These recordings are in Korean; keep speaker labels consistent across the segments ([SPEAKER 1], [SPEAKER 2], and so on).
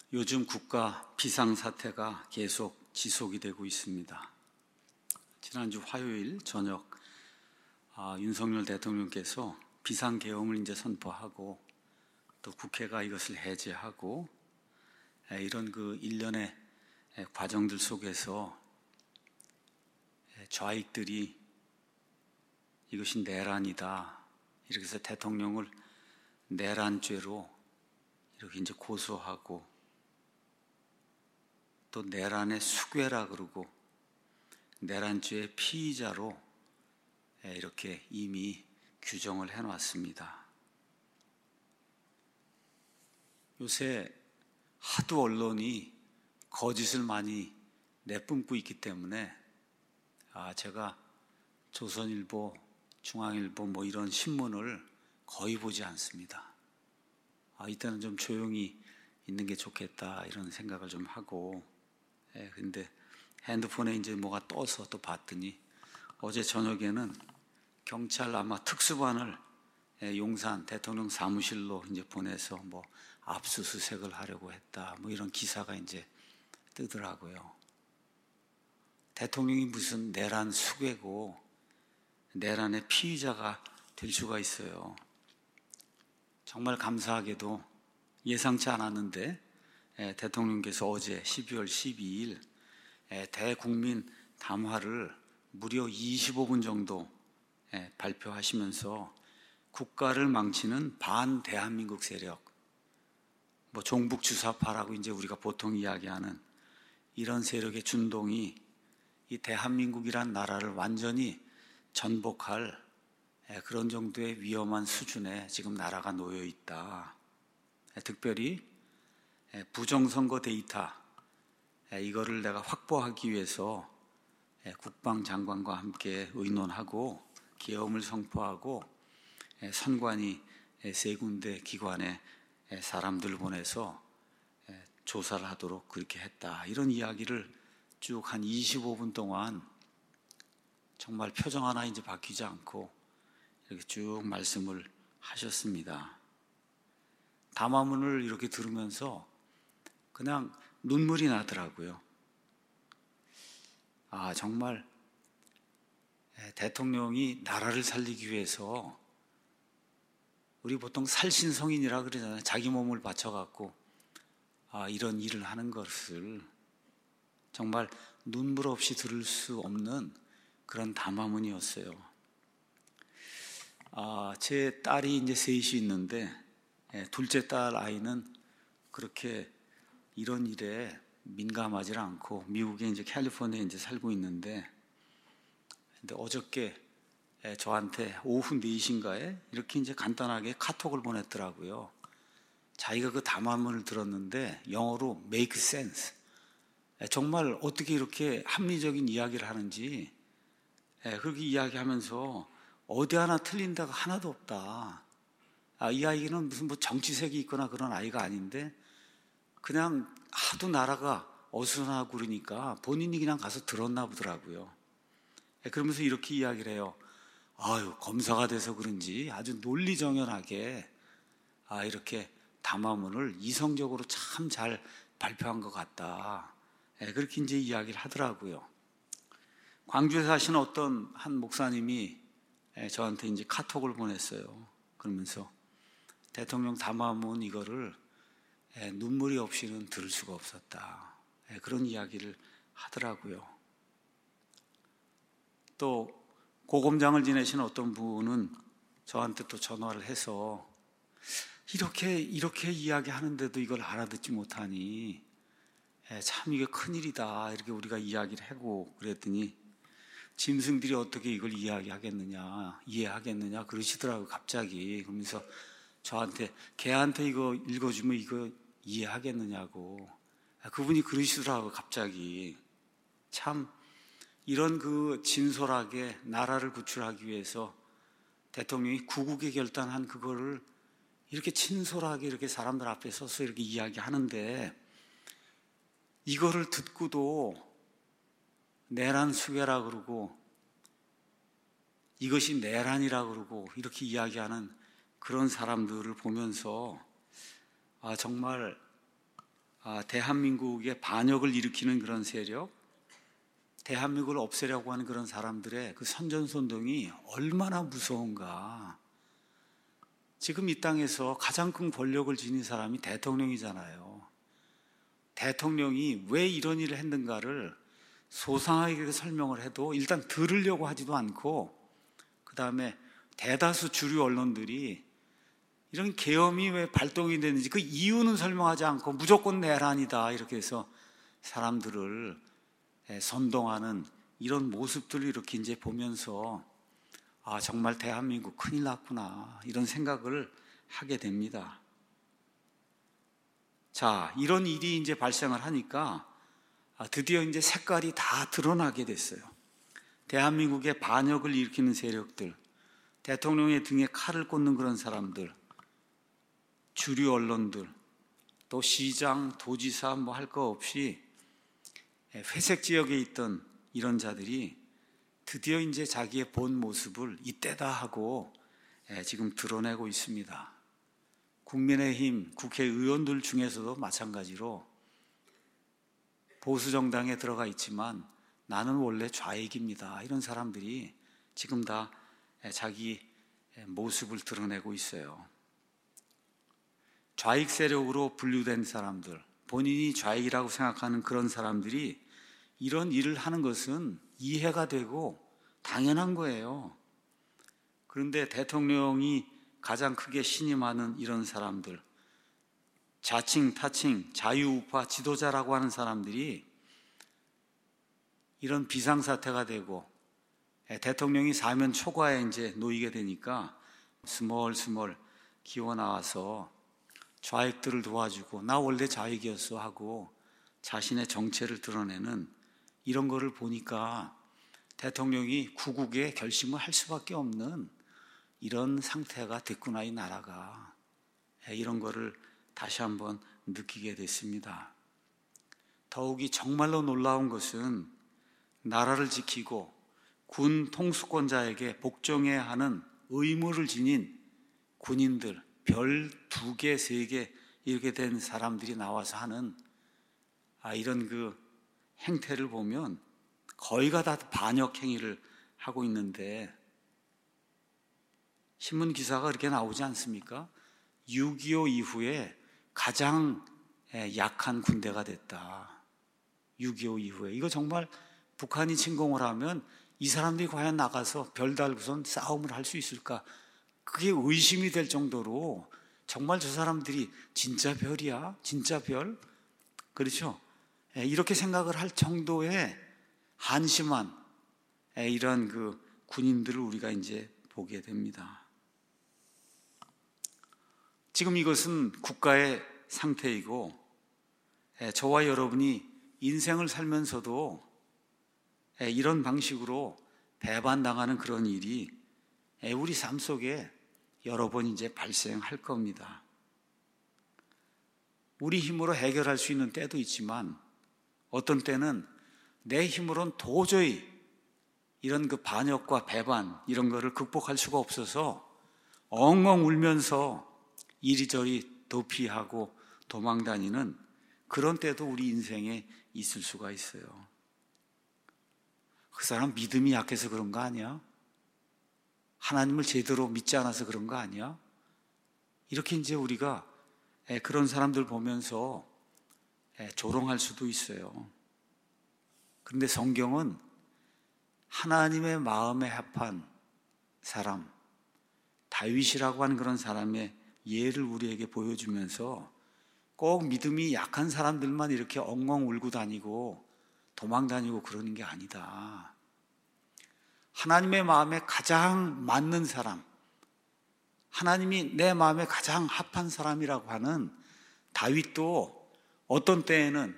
[SPEAKER 1] 요즘 국가 비상사태가 계속 지속이 되고 있습니다. 지난주 화요일 저녁 윤석열 대통령께서 비상계엄을 이제 선포하고 또 국회가 이것을 해제하고 이런 그 일련의 과정들 속에서 좌익들이 이것이 내란이다 이렇게 해서 대통령을 내란죄로 이렇게 이제 고소하고 또 내란의 수괴라 그러고 내란죄의 피의자로 이렇게 이미 규정을 해놨습니다. 요새 하도 언론이 거짓을 많이 내뿜고 있기 때문에 제가 조선일보, 중앙일보 뭐 이런 신문을 거의 보지 않습니다. 이때는 좀 조용히 있는 게 좋겠다 이런 생각을 좀 하고 근데 핸드폰에 이제 뭐가 떠서 또 봤더니 어제 저녁에는 경찰 아마 특수반을 용산 대통령 사무실로 이제 보내서 뭐 압수수색을 하려고 했다 뭐 이런 기사가 이제 뜨더라고요. 대통령이 무슨 내란 수괴고 내란의 피의자가 될 수가 있어요. 정말 감사하게도 예상치 않았는데 대통령께서 어제 12월 12일 대국민 담화를 무려 25분 정도 발표하시면서 국가를 망치는 반대한민국 세력, 뭐 종북 주사파라고 이제 우리가 보통 이야기하는 이런 세력의 준동이 이 대한민국이란 나라를 완전히 전복할 그런 정도의 위험한 수준에 지금 나라가 놓여 있다. 특별히 부정선거 데이터 이거를 내가 확보하기 위해서 국방장관과 함께 의논하고 계엄을 선포하고 선관위 세 군데 기관에 사람들 보내서 조사를 하도록 그렇게 했다. 이런 이야기를 쭉 한 25분 동안 정말 표정 하나 이제 바뀌지 않고 이렇게 쭉 말씀을 하셨습니다. 담화문을 이렇게 들으면서 그냥 눈물이 나더라고요. 정말 대통령이 나라를 살리기 위해서 우리 보통 살신성인이라 그러잖아요. 자기 몸을 바쳐갖고 이런 일을 하는 것을 정말 눈물 없이 들을 수 없는 그런 담화문이었어요. 제 딸이 이제 셋이 있는데 둘째 딸 아이는 그렇게 이런 일에 민감하지 않고 미국에 이제 캘리포니아에 이제 살고 있는데 근데 어저께 저한테 오후 4시인가에 이렇게 이제 간단하게 카톡을 보냈더라고요. 자기가 그 담화문을 들었는데 영어로 make sense. 정말 어떻게 이렇게 합리적인 이야기를 하는지 그렇게 이야기하면서 어디 하나 틀린 데가 하나도 없다. 이 아이는 무슨 뭐 정치색이 있거나 그런 아이가 아닌데 그냥 하도 나라가 어수선하고 그러니까 본인이 그냥 가서 들었나 보더라고요. 그러면서 이렇게 이야기를 해요. 검사가 돼서 그런지 아주 논리정연하게 이렇게 담화문을 이성적으로 참 잘 발표한 것 같다. 그렇게 이제 이야기를 하더라고요. 광주에 사시는 어떤 한 목사님이 저한테 이제 카톡을 보냈어요. 그러면서 대통령 담화문 이거를 눈물이 없이는 들을 수가 없었다. 그런 이야기를 하더라고요. 또 고검장을 지내시는 어떤 분은 저한테 또 전화를 해서 이렇게 이야기하는데도 이걸 알아듣지 못하니 참 이게 큰일이다 이렇게 우리가 이야기를 하고 그랬더니 짐승들이 어떻게 이걸 이해하겠느냐 그러시더라고요. 갑자기. 그러면서 저한테 개한테 이거 읽어주면 이거 이해하겠느냐고 그분이 그러시더라고요. 갑자기. 참 이런 그 진솔하게 나라를 구출하기 위해서 대통령이 구국에 결단한 그거를 이렇게 친솔하게 이렇게 사람들 앞에 서서 이렇게 이야기하는데 이거를 듣고도 내란 수괴라 그러고 이것이 내란이라 그러고 이렇게 이야기하는 그런 사람들을 보면서 정말 대한민국의 반역을 일으키는 그런 세력, 대한민국을 없애려고 하는 그런 사람들의 그 선전선동이 얼마나 무서운가. 지금 이 땅에서 가장 큰 권력을 지닌 사람이 대통령이잖아요. 대통령이 왜 이런 일을 했는가를 소상하게 설명을 해도 일단 들으려고 하지도 않고, 그 다음에 대다수 주류 언론들이 이런 계엄이 왜 발동이 됐는지 그 이유는 설명하지 않고 무조건 내란이다 이렇게 해서 사람들을 선동하는 이런 모습들을 이렇게 이제 보면서 정말 대한민국 큰일 났구나 이런 생각을 하게 됩니다. 자, 이런 일이 이제 발생을 하니까 드디어 이제 색깔이 다 드러나게 됐어요. 대한민국의 반역을 일으키는 세력들, 대통령의 등에 칼을 꽂는 그런 사람들, 주류 언론들, 또 시장, 도지사 뭐 할 거 없이 회색 지역에 있던 이런 자들이 드디어 이제 자기의 본 모습을 이때다 하고 지금 드러내고 있습니다. 국민의힘 국회의원들 중에서도 마찬가지로 보수정당에 들어가 있지만 나는 원래 좌익입니다. 이런 사람들이 지금 다 자기 모습을 드러내고 있어요. 좌익 세력으로 분류된 사람들, 본인이 좌익이라고 생각하는 그런 사람들이 이런 일을 하는 것은 이해가 되고 당연한 거예요. 그런데 대통령이 가장 크게 신임하는 이런 사람들, 자칭, 타칭, 자유우파 지도자라고 하는 사람들이 이런 비상사태가 되고 대통령이 사면 초과에 이제 놓이게 되니까 스멀스멀 기어 나와서 좌익들을 도와주고 나 원래 좌익이었어 하고 자신의 정체를 드러내는 이런 거를 보니까 대통령이 구국의 결심을 할 수밖에 없는 이런 상태가 됐구나 이 나라가. 이런 거를 다시 한번 느끼게 됐습니다. 더욱이 정말로 놀라운 것은 나라를 지키고 군 통수권자에게 복종해야 하는 의무를 지닌 군인들, 별 2개, 3개 이렇게 된 사람들이 나와서 하는 이런 그 행태를 보면 거의가 다 반역 행위를 하고 있는데 신문 기사가 그렇게 나오지 않습니까? 6.25 이후에 가장 약한 군대가 됐다. 6.25 이후에. 이거 정말 북한이 침공을 하면 이 사람들이 과연 나가서 별 달고선 싸움을 할 수 있을까? 그게 의심이 될 정도로 정말 저 사람들이 진짜 별이야? 진짜 별? 그렇죠? 이렇게 생각을 할 정도의 한심한 이런 그 군인들을 우리가 이제 보게 됩니다. 지금 이것은 국가의 상태이고 저와 여러분이 인생을 살면서도 이런 방식으로 배반당하는 그런 일이 우리 삶 속에 여러 번 이제 발생할 겁니다. 우리 힘으로 해결할 수 있는 때도 있지만 어떤 때는 내 힘으로는 도저히 이런 그 반역과 배반 이런 거를 극복할 수가 없어서 엉엉 울면서 이리저리 도피하고 도망다니는 그런 때도 우리 인생에 있을 수가 있어요. 그 사람 믿음이 약해서 그런 거 아니야? 하나님을 제대로 믿지 않아서 그런 거 아니야? 이렇게 이제 우리가 그런 사람들 보면서 조롱할 수도 있어요. 그런데 성경은 하나님의 마음에 합한 사람, 다윗이라고 하는 그런 사람의 예를 우리에게 보여주면서 꼭 믿음이 약한 사람들만 이렇게 엉엉 울고 다니고 도망 다니고 그러는 게 아니다. 하나님의 마음에 가장 맞는 사람, 하나님이 내 마음에 가장 합한 사람이라고 하는 다윗도 어떤 때에는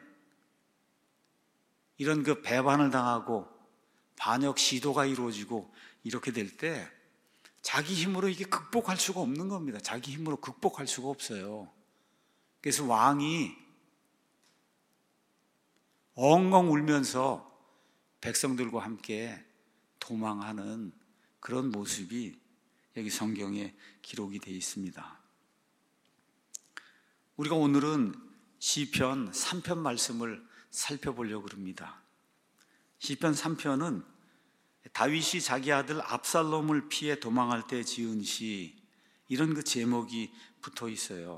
[SPEAKER 1] 이런 그 배반을 당하고 반역 시도가 이루어지고 이렇게 될 때 자기 힘으로 이게 극복할 수가 없는 겁니다. 자기 힘으로 극복할 수가 없어요. 그래서 왕이 엉엉 울면서 백성들과 함께 도망하는 그런 모습이 여기 성경에 기록이 되어 있습니다. 우리가 오늘은 시편 3편 말씀을 살펴보려고 합니다. 시편 3편은 다윗이 자기 아들 압살롬을 피해 도망할 때 지은 시, 이런 그 제목이 붙어 있어요.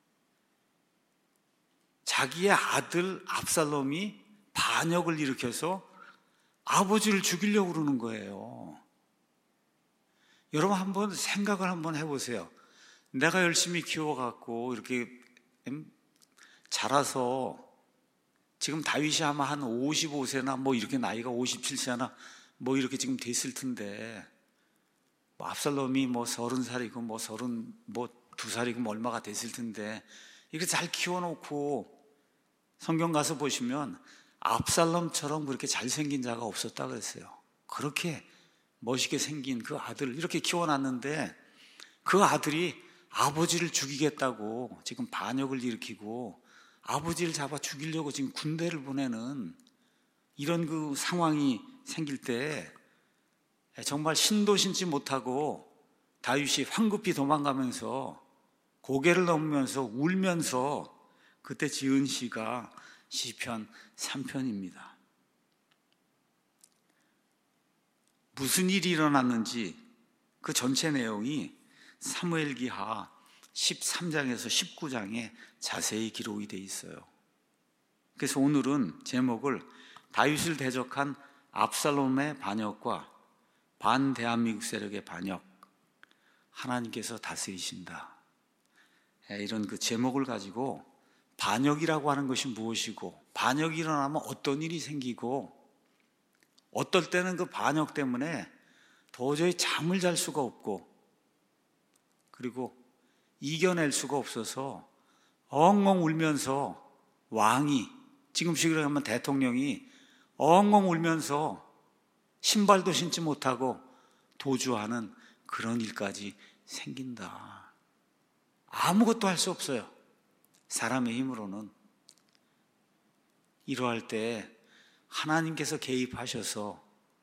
[SPEAKER 1] 자기의 아들 압살롬이 반역을 일으켜서 아버지를 죽이려고 그러는 거예요. 여러분 한번 생각을 한번 해보세요. 내가 열심히 키워갖고 이렇게 자라서 지금 다윗이 아마 한 55세나 뭐 이렇게 나이가 57세나 뭐 이렇게 지금 됐을 텐데, 뭐 압살롬이 뭐 30살이고 뭐 32살이고 뭐 얼마가 됐을 텐데, 이렇게 잘 키워놓고 성경 가서 보시면 압살롬처럼 그렇게 잘생긴 자가 없었다 그랬어요. 그렇게 멋있게 생긴 그 아들을 이렇게 키워놨는데, 그 아들이 아버지를 죽이겠다고 지금 반역을 일으키고 아버지를 잡아 죽이려고 지금 군대를 보내는 이런 그 상황이 생길 때 정말 신도 신지 못하고 다윗이 황급히 도망가면서 고개를 넘으면서 울면서 그때 지은 시가 시편 3편입니다. 무슨 일이 일어났는지 그 전체 내용이 사무엘기하 13장에서 19장에 자세히 기록이 되어 있어요. 그래서 오늘은 제목을 다윗을 대적한 압살롬의 반역과 반대한민국 세력의 반역, 하나님께서 다스리신다, 이런 그 제목을 가지고 반역이라고 하는 것이 무엇이고, 반역이 일어나면 어떤 일이 생기고, 어떨 때는 그 반역 때문에 도저히 잠을 잘 수가 없고, 그리고 이겨낼 수가 없어서 엉엉 울면서 왕이, 지금식으로 하면 대통령이 엉엉 울면서 신발도 신지 못하고 도주하는 그런 일까지 생긴다. 아무것도 할 수 없어요. 사람의 힘으로는. 이러할 때 하나님께서 개입하셔서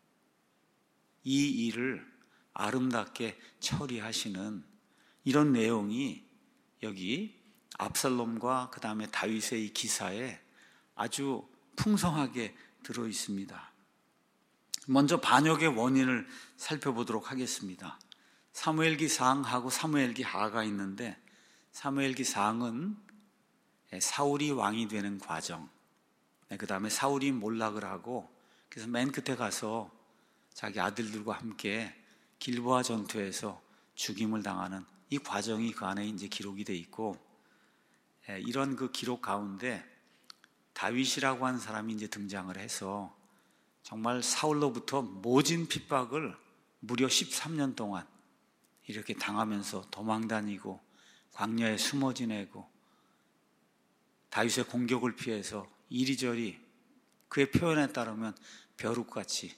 [SPEAKER 1] 이 일을 아름답게 처리하시는 이런 내용이 여기 압살롬과 그 다음에 다윗의 이 기사에 아주 풍성하게 들어 있습니다. 먼저 반역의 원인을 살펴보도록 하겠습니다. 사무엘기 상하고 사무엘기 하가 있는데, 사무엘기 상은 사울이 왕이 되는 과정, 그 다음에 사울이 몰락을 하고, 그래서 맨 끝에 가서 자기 아들들과 함께 길보아 전투에서 죽임을 당하는 이 과정이 그 안에 이제 기록이 돼 있고, 이런 그 기록 가운데 다윗이라고 하는 사람이 이제 등장을 해서 정말 사울로부터 모진 핍박을 무려 13년 동안 이렇게 당하면서 도망다니고 광야에 숨어 지내고 다윗의 공격을 피해서 이리저리, 그의 표현에 따르면 벼룩같이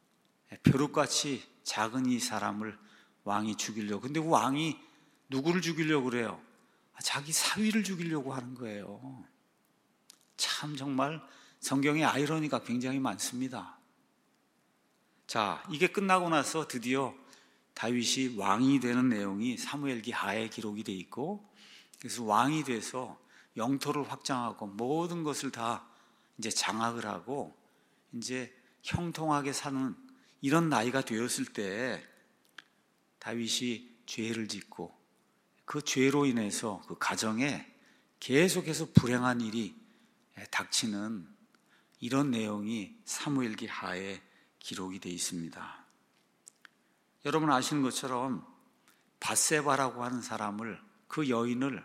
[SPEAKER 1] 작은 이 사람을 왕이 죽이려고. 근데 그 왕이 누구를 죽이려고 그래요? 자기 사위를 죽이려고 하는 거예요. 참 정말 성경에 아이러니가 굉장히 많습니다. 자, 이게 끝나고 나서 드디어 다윗이 왕이 되는 내용이 사무엘기 하에 기록이 돼 있고, 그래서 왕이 돼서 영토를 확장하고 모든 것을 다 이제 장악을 하고 이제 형통하게 사는 이런 나이가 되었을 때 다윗이 죄를 짓고 그 죄로 인해서 그 가정에 계속해서 불행한 일이 닥치는 이런 내용이 사무엘기 하에 기록이 되어 있습니다. 여러분 아시는 것처럼 밧세바라고 하는 사람을, 그 여인을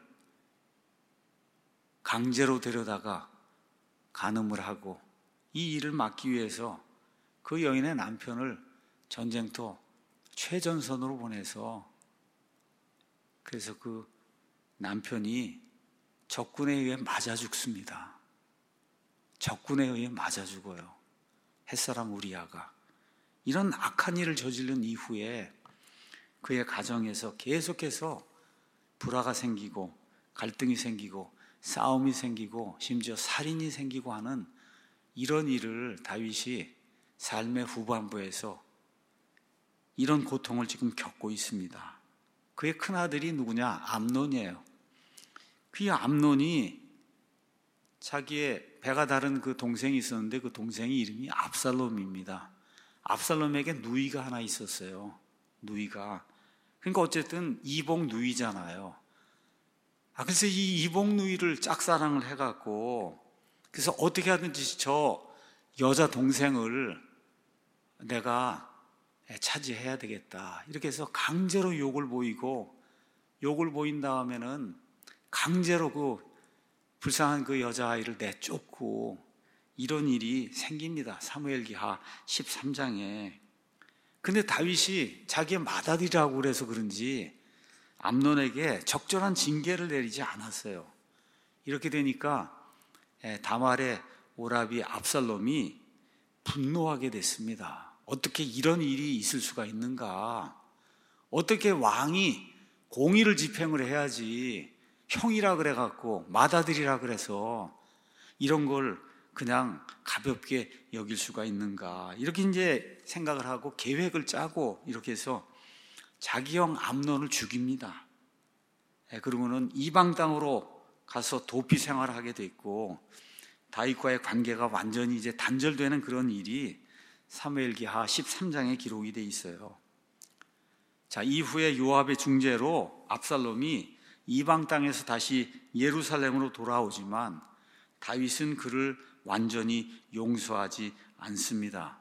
[SPEAKER 1] 강제로 데려다가 간음을 하고 이 일을 막기 위해서 그 여인의 남편을 전쟁터 최전선으로 보내서, 그래서 그 남편이 적군에 의해 맞아 죽습니다. 적군에 의해 맞아 죽어요. 햇사람 우리아가. 이런 악한 일을 저지른 이후에 그의 가정에서 계속해서 불화가 생기고 갈등이 생기고 싸움이 생기고 심지어 살인이 생기고 하는 이런 일을 다윗이 삶의 후반부에서 이런 고통을 지금 겪고 있습니다. 그의 큰아들이 누구냐? 암논이에요. 그 암논이 자기의 배가 다른 그 동생이 있었는데 그 동생이 이름이 압살롬입니다. 압살롬에게 누이가 하나 있었어요. 누이가. 그러니까 어쨌든 이복 누이잖아요. 그래서 이 이복 누이를 짝사랑을 해갖고, 그래서 어떻게 하든지 저 여자 동생을 내가 차지해야 되겠다, 이렇게 해서 강제로 욕을 보인 다음에는 강제로 그 불쌍한 그 여자아이를 내쫓고, 이런 일이 생깁니다. 사무엘기하 13장에. 근데 다윗이 자기의 맏아들이라고 그래서 그런지 암논에게 적절한 징계를 내리지 않았어요. 이렇게 되니까 다말의 오라비 압살롬이 분노하게 됐습니다. 어떻게 이런 일이 있을 수가 있는가? 어떻게 왕이 공의를 집행을 해야지 형이라 그래갖고 맏아들이라 그래서 이런 걸 그냥 가볍게 여길 수가 있는가? 이렇게 이제 생각을 하고 계획을 짜고 이렇게 해서 자기 형 암논을 죽입니다. 그러고는 이방 땅으로 가서 도피 생활을 하게 됐고, 다윗과의 관계가 완전히 이제 단절되는 그런 일이 사무엘기하 13장에 기록이 돼 있어요. 자, 이후에 요압의 중재로 압살롬이 이방 땅에서 다시 예루살렘으로 돌아오지만 다윗은 그를 완전히 용서하지 않습니다.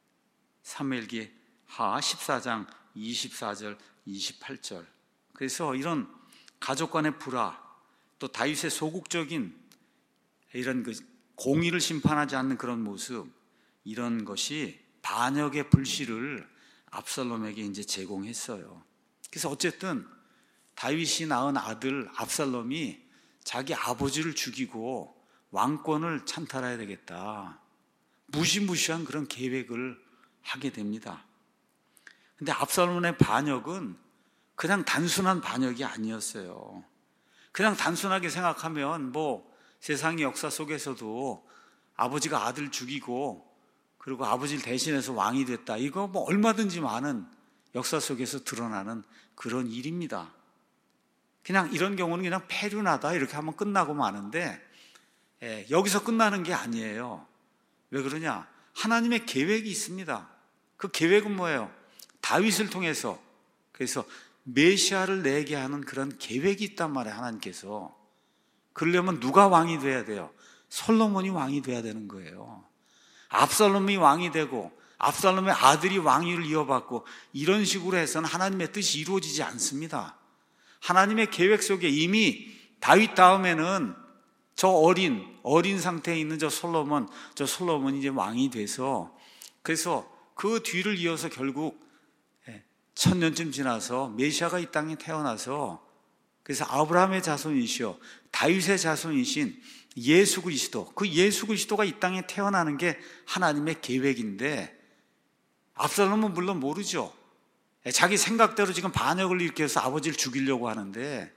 [SPEAKER 1] 사무엘기하 14장 24절 28절. 그래서 이런 가족 간의 불화, 또 다윗의 소극적인 이런 그 공의를 심판하지 않는 그런 모습, 이런 것이 반역의 불씨를 압살롬에게 이제 제공했어요. 그래서 어쨌든 다윗이 낳은 아들 압살롬이 자기 아버지를 죽이고 왕권을 찬탈해야 되겠다, 무시무시한 그런 계획을 하게 됩니다. 근데 압살롬의 반역은 그냥 단순한 반역이 아니었어요. 그냥 단순하게 생각하면 뭐 세상의 역사 속에서도 아버지가 아들 죽이고 그리고 아버지를 대신해서 왕이 됐다, 이거 뭐 얼마든지 많은 역사 속에서 드러나는 그런 일입니다. 그냥 이런 경우는 그냥 패륜하다 이렇게 하면 끝나고 마는데, 여기서 끝나는 게 아니에요. 왜 그러냐? 하나님의 계획이 있습니다. 그 계획은 뭐예요? 다윗을 통해서, 그래서 메시아를 내게 하는 그런 계획이 있단 말이에요. 하나님께서. 그러려면 누가 왕이 돼야 돼요? 솔로몬이 왕이 돼야 되는 거예요. 압살롬이 왕이 되고 압살롬의 아들이 왕위를 이어받고 이런 식으로 해서는 하나님의 뜻이 이루어지지 않습니다. 하나님의 계획 속에 이미 다윗 다음에는 저 어린 상태에 있는 저 솔로몬이 이제 왕이 돼서, 그래서 그 뒤를 이어서 결국 1000년쯤 지나서 메시아가 이 땅에 태어나서, 그래서 아브라함의 자손이시오 다윗의 자손이신 예수 그리스도, 그 예수 그리스도가 이 땅에 태어나는 게 하나님의 계획인데, 압살롬은 물론 모르죠. 자기 생각대로 지금 반역을 일으켜서 아버지를 죽이려고 하는데,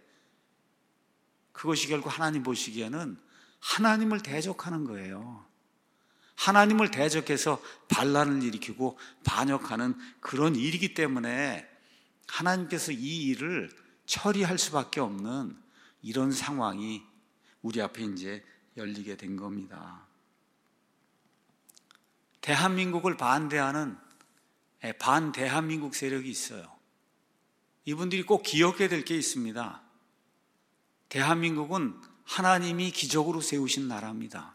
[SPEAKER 1] 그것이 결국 하나님 보시기에는 하나님을 대적하는 거예요. 하나님을 대적해서 반란을 일으키고 반역하는 그런 일이기 때문에 하나님께서 이 일을 처리할 수밖에 없는 이런 상황이 우리 앞에 이제 열리게 된 겁니다. 대한민국을 반대하는 반대한민국 세력이 있어요. 이분들이 꼭 기억해야 될 게 있습니다. 대한민국은 하나님이 기적으로 세우신 나라입니다.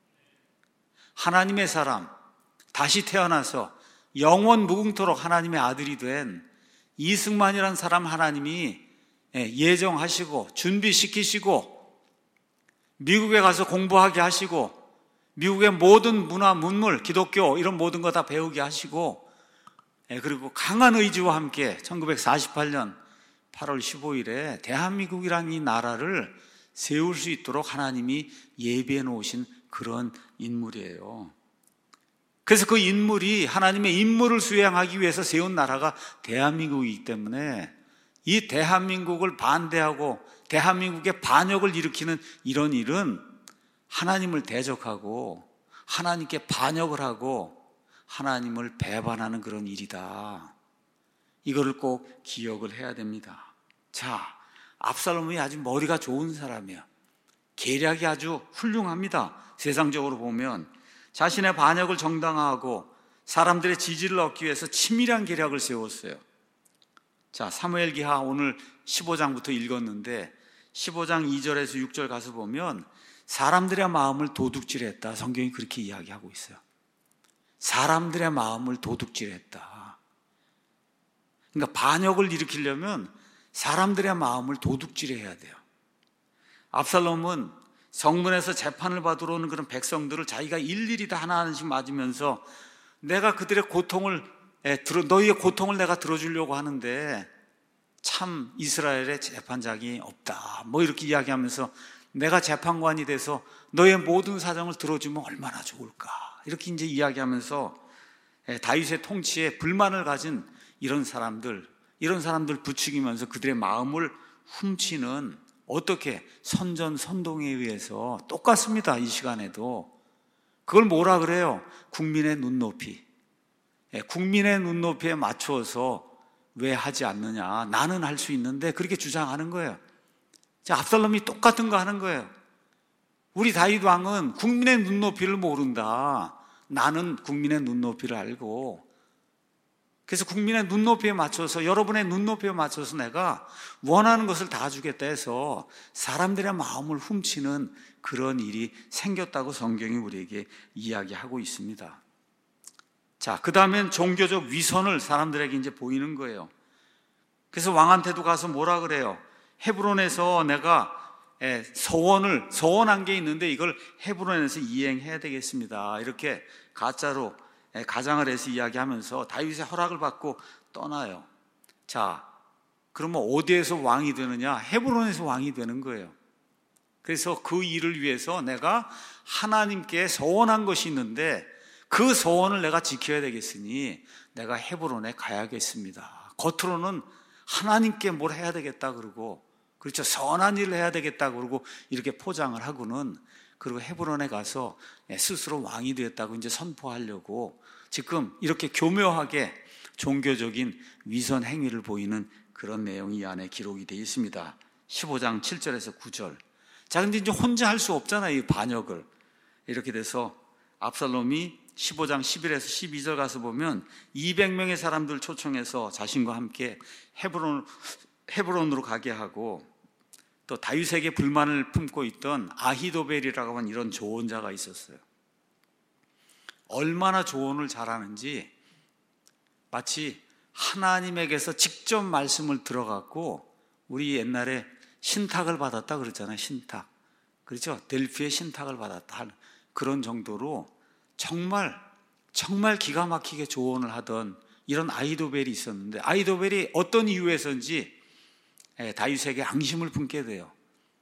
[SPEAKER 1] 하나님의 사람, 다시 태어나서 영원 무궁토록 하나님의 아들이 된 이승만이라는 사람 하나님이 예정하시고 준비시키시고 미국에 가서 공부하게 하시고 미국의 모든 문화, 문물, 기독교 이런 모든 거 다 배우게 하시고, 그리고 강한 의지와 함께 1948년 8월 15일에 대한민국이라는 이 나라를 세울 수 있도록 하나님이 예비해 놓으신 그런 인물이에요. 그래서 그 인물이 하나님의 임무를 수행하기 위해서 세운 나라가 대한민국이기 때문에 이 대한민국을 반대하고 대한민국의 반역을 일으키는 이런 일은 하나님을 대적하고 하나님께 반역을 하고 하나님을 배반하는 그런 일이다. 이거를 꼭 기억을 해야 됩니다. 자, 압살롬이 아주 머리가 좋은 사람이야. 계략이 아주 훌륭합니다. 세상적으로 보면 자신의 반역을 정당화하고 사람들의 지지를 얻기 위해서 치밀한 계략을 세웠어요. 자, 사무엘기하 오늘 15장부터 읽었는데 15장 2절에서 6절 가서 보면 사람들의 마음을 도둑질했다. 성경이 그렇게 이야기하고 있어요. 사람들의 마음을 도둑질했다. 그러니까 반역을 일으키려면 사람들의 마음을 도둑질해야 돼요. 압살롬은 성문에서 재판을 받으러 오는 그런 백성들을 자기가 일일이 다 하나하나씩 맞으면서 내가 그들의 고통을 너희의 고통을 내가 들어주려고 하는데 참 이스라엘의 재판장이 없다. 뭐 이렇게 이야기하면서 내가 재판관이 돼서 너의 모든 사정을 들어주면 얼마나 좋을까. 이렇게 이제 이야기하면서 다윗의 통치에 불만을 가진 이런 사람들 부추기면서 그들의 마음을 훔치는 어떻게 선전선동에 의해서 똑같습니다. 이 시간에도 그걸 뭐라 그래요? 국민의 눈높이. 국민의 눈높이에 맞추어서 왜 하지 않느냐? 나는 할 수 있는데 그렇게 주장하는 거예요. 자, 압살롬이 똑같은 거 하는 거예요. 우리 다윗 왕은 국민의 눈높이를 모른다. 나는 국민의 눈높이를 알고 그래서 국민의 눈높이에 맞춰서 여러분의 눈높이에 맞춰서 내가 원하는 것을 다 주겠다 해서 사람들의 마음을 훔치는 그런 일이 생겼다고 성경이 우리에게 이야기하고 있습니다. 자, 그 다음엔 종교적 위선을 사람들에게 이제 보이는 거예요. 그래서 왕한테도 가서 뭐라 그래요? 헤브론에서 내가 서원한 게 있는데 이걸 헤브론에서 이행해야 되겠습니다. 이렇게 가짜로 가장을 해서 이야기하면서 다윗의 허락을 받고 떠나요. 자, 그러면 어디에서 왕이 되느냐? 헤브론에서 왕이 되는 거예요. 그래서 그 일을 위해서 내가 하나님께 서원한 것이 있는데 그 서원을 내가 지켜야 되겠으니 내가 헤브론에 가야겠습니다. 겉으로는 하나님께 뭘 해야 되겠다 그러고 그렇죠. 선한 일을 해야 되겠다 그러고 이렇게 포장을 하고는 그리고 헤브론에 가서 스스로 왕이 되었다고 이제 선포하려고 지금 이렇게 교묘하게 종교적인 위선 행위를 보이는 그런 내용이 이 안에 기록이 되어 있습니다. 15장 7절에서 9절. 자, 근데 이제 혼자 할 수 없잖아요, 이 반역을. 이렇게 돼서 압살롬이 15장 11에서 12절 가서 보면 200명의 사람들 초청해서 자신과 함께 헤브론으로 가게 하고 또 다윗에게 불만을 품고 있던 아히도벨이라고 하는 이런 조언자가 있었어요. 얼마나 조언을 잘하는지 마치 하나님에게서 직접 말씀을 들어갖고 우리 옛날에 신탁을 받았다 그랬잖아요. 신탁. 그렇죠? 델피의 신탁을 받았다. 그런 정도로 정말 기가 막히게 조언을 하던 이런 아히도벨이 있었는데 아히도벨이 어떤 이유에서인지 다윗에게 앙심을 품게 돼요.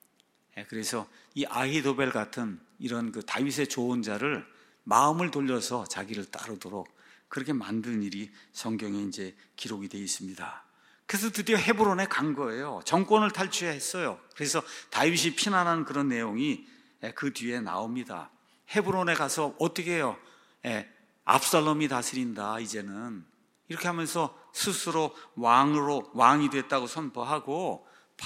[SPEAKER 1] 그래서 이 아히도벨 같은 이런 그 다윗의 조언자를 마음을 돌려서 자기를 따르도록 그렇게 만든 일이 성경에 이제 기록이 되어 있습니다. 그래서 드디어 헤브론에 간 거예요. 정권을 탈취했어요. 그래서 다윗이 피난한 그런 내용이 그 뒤에 나옵니다. 헤브론에 가서 어떻게 해요? 압살롬이 다스린다 이제는. 이렇게 하면서 스스로 왕이 됐다고 선포하고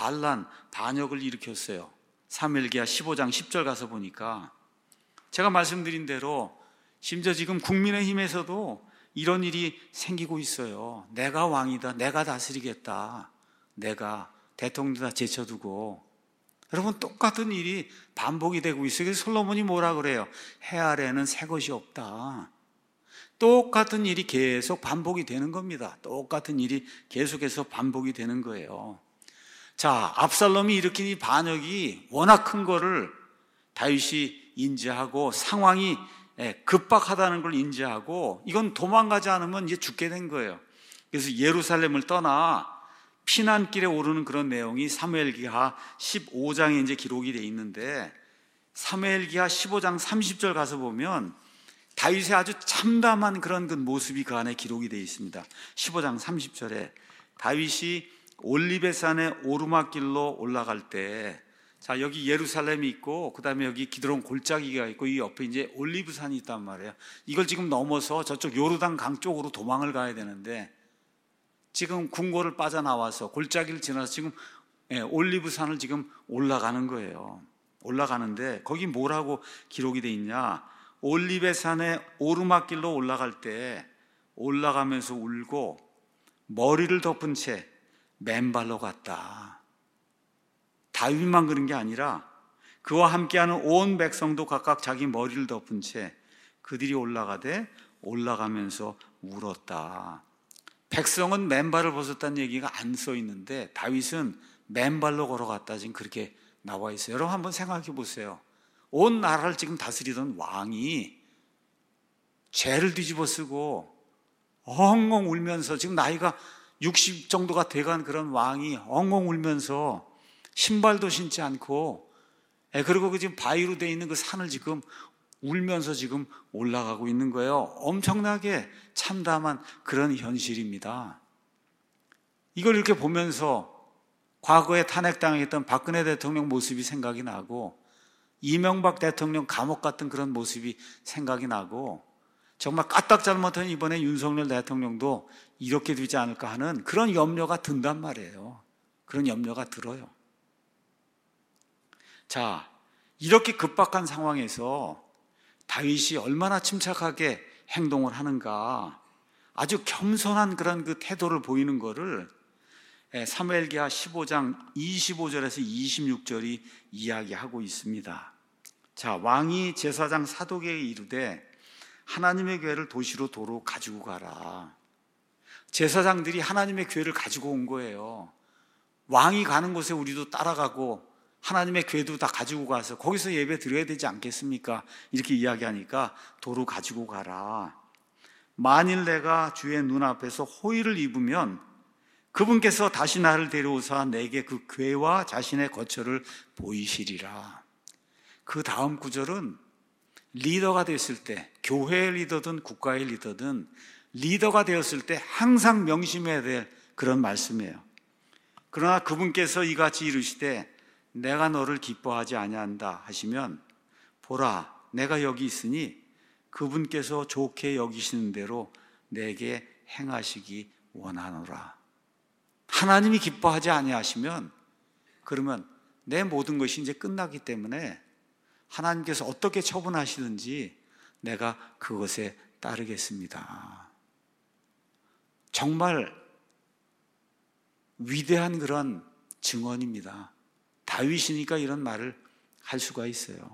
[SPEAKER 1] 반역을 일으켰어요. 사무엘기하 15장 10절 가서 보니까 제가 말씀드린 대로 심지어 지금 국민의힘에서도 이런 일이 생기고 있어요. 내가 왕이다, 내가 다스리겠다, 내가 대통령다 제쳐두고. 여러분, 똑같은 일이 반복이 되고 있어요. 그래서 솔로몬이 뭐라 그래요? 해 아래에는 새 것이 없다. 똑같은 일이 계속 반복이 되는 겁니다. 똑같은 일이 계속해서 반복이 되는 거예요. 자, 압살롬이 일으킨 이 반역이 워낙 큰 거를 다윗이 인지하고 상황이 급박하다는 걸 인지하고 이건 도망가지 않으면 이제 죽게 된 거예요. 그래서 예루살렘을 떠나 피난길에 오르는 그런 내용이 사무엘기하 15장에 이제 기록이 되어 있는데 사무엘기하 15장 30절 가서 보면 다윗의 아주 참담한 그런 그 모습이 그 안에 기록이 되어 있습니다. 15장 30절에 다윗이 올리베산의 오르막길로 올라갈 때, 자, 여기 예루살렘이 있고 그 다음에 여기 기드론 골짜기가 있고 이 옆에 이제 올리브산이 있단 말이에요. 이걸 지금 넘어서 저쪽 요르단 강 쪽으로 도망을 가야 되는데 지금 궁궐을 빠져나와서 골짜기를 지나서 지금 올리브산을 지금 올라가는 거예요. 올라가는데 거기 뭐라고 기록이 돼 있냐? 올리베 산에 오르막길로 올라갈 때 올라가면서 울고 머리를 덮은 채 맨발로 갔다. 다윗만 그런 게 아니라 그와 함께하는 온 백성도 각각 자기 머리를 덮은 채 그들이 올라가면서 울었다. 백성은 맨발을 벗었다는 얘기가 안 써 있는데 다윗은 맨발로 걸어갔다 지금 그렇게 나와 있어요. 여러분 한번 생각해 보세요. 온 나라를 지금 다스리던 왕이 죄를 뒤집어 쓰고 엉엉 울면서, 지금 나이가 60 정도가 돼간 그런 왕이 엉엉 울면서 신발도 신지 않고, 그리고 지금 바위로 되어 있는 그 산을 지금 울면서 지금 올라가고 있는 거예요. 엄청나게 참담한 그런 현실입니다. 이걸 이렇게 보면서 과거에 탄핵당했던 박근혜 대통령 모습이 생각이 나고, 이명박 대통령 감옥 같은 그런 모습이 생각이 나고, 정말 까딱 잘못한 이번에 윤석열 대통령도 이렇게 되지 않을까 하는 그런 염려가 든단 말이에요. 그런 염려가 들어요. 자, 이렇게 급박한 상황에서 다윗이 얼마나 침착하게 행동을 하는가, 아주 겸손한 그런 그 태도를 보이는 거를 사무엘기하 15장 25절에서 26절이 이야기하고 있습니다. 자, 왕이 제사장 사독에게 이르되 하나님의 궤를 도시로 도로 가지고 가라. 제사장들이 하나님의 궤를 가지고 온 거예요. 왕이 가는 곳에 우리도 따라가고 하나님의 궤도 다 가지고 가서 거기서 예배 드려야 되지 않겠습니까? 이렇게 이야기하니까 도로 가지고 가라. 만일 내가 주의 눈앞에서 호의를 입으면 그분께서 다시 나를 데려오사 내게 그 궤와 자신의 거처를 보이시리라. 그 다음 구절은 리더가 됐을 때, 교회의 리더든 국가의 리더든 리더가 되었을 때 항상 명심해야 될 그런 말씀이에요. 그러나 그분께서 이같이 이르시되 내가 너를 기뻐하지 아니한다 하시면, 보라 내가 여기 있으니 그분께서 좋게 여기시는 대로 내게 행하시기 원하노라. 하나님이 기뻐하지 아니하시면 그러면 내 모든 것이 이제 끝나기 때문에 하나님께서 어떻게 처분하시든지 내가 그것에 따르겠습니다. 정말 위대한 그런 증언입니다. 다윗이니까 이런 말을 할 수가 있어요.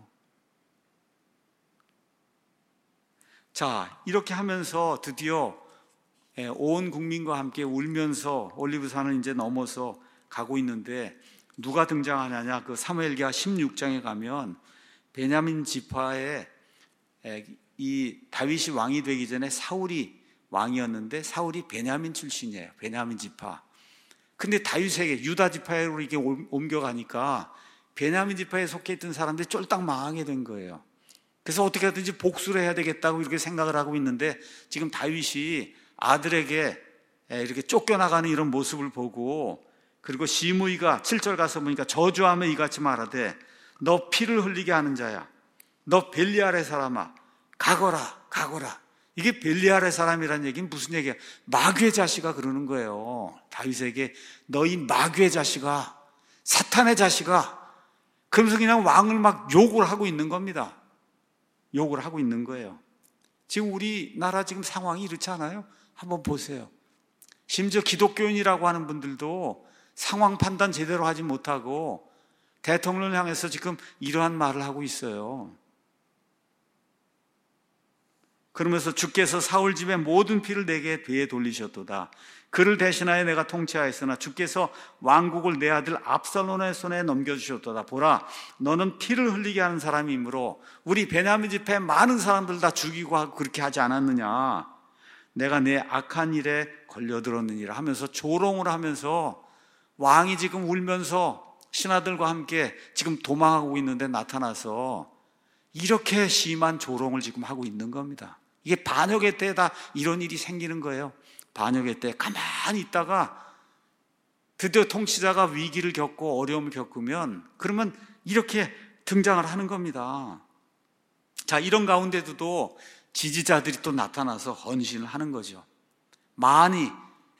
[SPEAKER 1] 자, 이렇게 하면서 드디어 온 국민과 함께 울면서 올리브산을 이제 넘어서 가고 있는데 누가 등장하느냐? 그 사무엘기하 16장에 가면 베냐민 지파에 이 다윗이 왕이 되기 전에 사울이 왕이었는데 사울이 베냐민 출신이에요. 베냐민 지파. 근데 다윗에게 유다 지파로 이렇게 옮겨가니까 베냐민 지파에 속해 있던 사람들이 쫄딱 망하게 된 거예요. 그래서 어떻게 하든지 복수를 해야 되겠다고 이렇게 생각을 하고 있는데, 지금 다윗이 아들에게 이렇게 쫓겨나가는 이런 모습을 보고, 그리고 시므이가 7절 가서 보니까 저주하며 이같이 말하되 너 피를 흘리게 하는 자야, 너 벨리알의 사람아 가거라. 이게 벨리알의 사람이라는 얘기는 무슨 얘기야? 마귀의 자식아 그러는 거예요. 다윗에게 너희 마귀의 자식아, 사탄의 자식아, 그러면서 그냥 왕을 막 욕을 하고 있는 겁니다. 욕을 하고 있는 거예요. 지금 우리나라 지금 상황이 이렇지 않아요? 한번 보세요. 심지어 기독교인이라고 하는 분들도 상황 판단 제대로 하지 못하고 대통령을 향해서 지금 이러한 말을 하고 있어요. 그러면서 주께서 사울 집의 모든 피를 내게 되에 돌리셨도다. 그를 대신하여 내가 통치하였으나 주께서 왕국을 내 아들 압살롬의 손에 넘겨주셨도다. 보라, 너는 피를 흘리게 하는 사람이므로 우리 베냐민 집회 많은 사람들 다 죽이고 하고 그렇게 하지 않았느냐. 내가 내 악한 일에 걸려들었느니라 하면서 조롱을 하면서, 왕이 지금 울면서 신하들과 함께 지금 도망하고 있는데 나타나서 이렇게 심한 조롱을 지금 하고 있는 겁니다. 이게 반역의 때다 이런 일이 생기는 거예요. 반역의 때 가만히 있다가 드디어 통치자가 위기를 겪고 어려움을 겪으면 그러면 이렇게 등장을 하는 겁니다. 자, 이런 가운데도 지지자들이 또 나타나서 헌신을 하는 거죠. 많이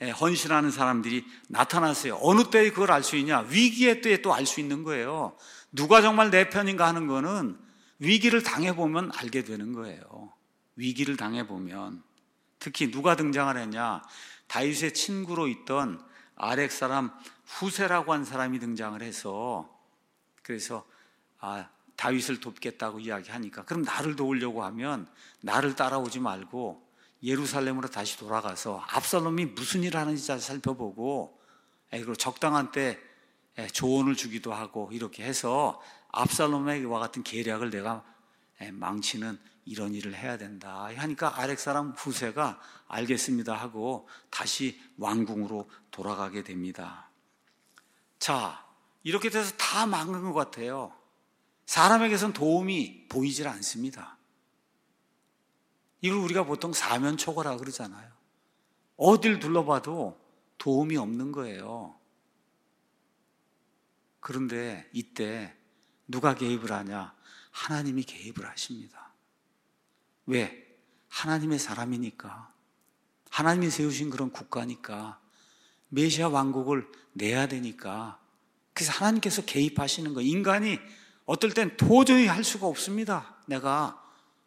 [SPEAKER 1] 헌신하는 사람들이 나타났어요. 어느 때에 그걸 알 수 있냐? 위기의 때에 또 알 수 있는 거예요. 누가 정말 내 편인가 하는 거는 위기를 당해보면 알게 되는 거예요. 위기를 당해보면. 특히 누가 등장을 했냐? 다윗의 친구로 있던 아렉 사람 후세라고 한 사람이 등장을 해서, 그래서 다윗을 돕겠다고 이야기하니까 그럼 나를 도우려고 하면 나를 따라오지 말고 예루살렘으로 다시 돌아가서 압살롬이 무슨 일을 하는지 잘 살펴보고, 그리고 적당한 때 조언을 주기도 하고, 이렇게 해서 압살롬과 같은 계략을 내가 망치는 이런 일을 해야 된다 하니까 아렉 사람 후세가 알겠습니다 하고 다시 왕궁으로 돌아가게 됩니다. 자, 이렇게 돼서 다 망한 것 같아요. 사람에게선 도움이 보이질 않습니다. 이걸 우리가 보통 사면초거라 그러잖아요. 어딜 둘러봐도 도움이 없는 거예요. 그런데 이때 누가 개입을 하냐? 하나님이 개입을 하십니다. 왜? 하나님의 사람이니까, 하나님이 세우신 그런 국가니까, 메시아 왕국을 내야 되니까. 그래서 하나님께서 개입하시는 거예요. 인간이 어떨 땐 도저히 할 수가 없습니다. 내가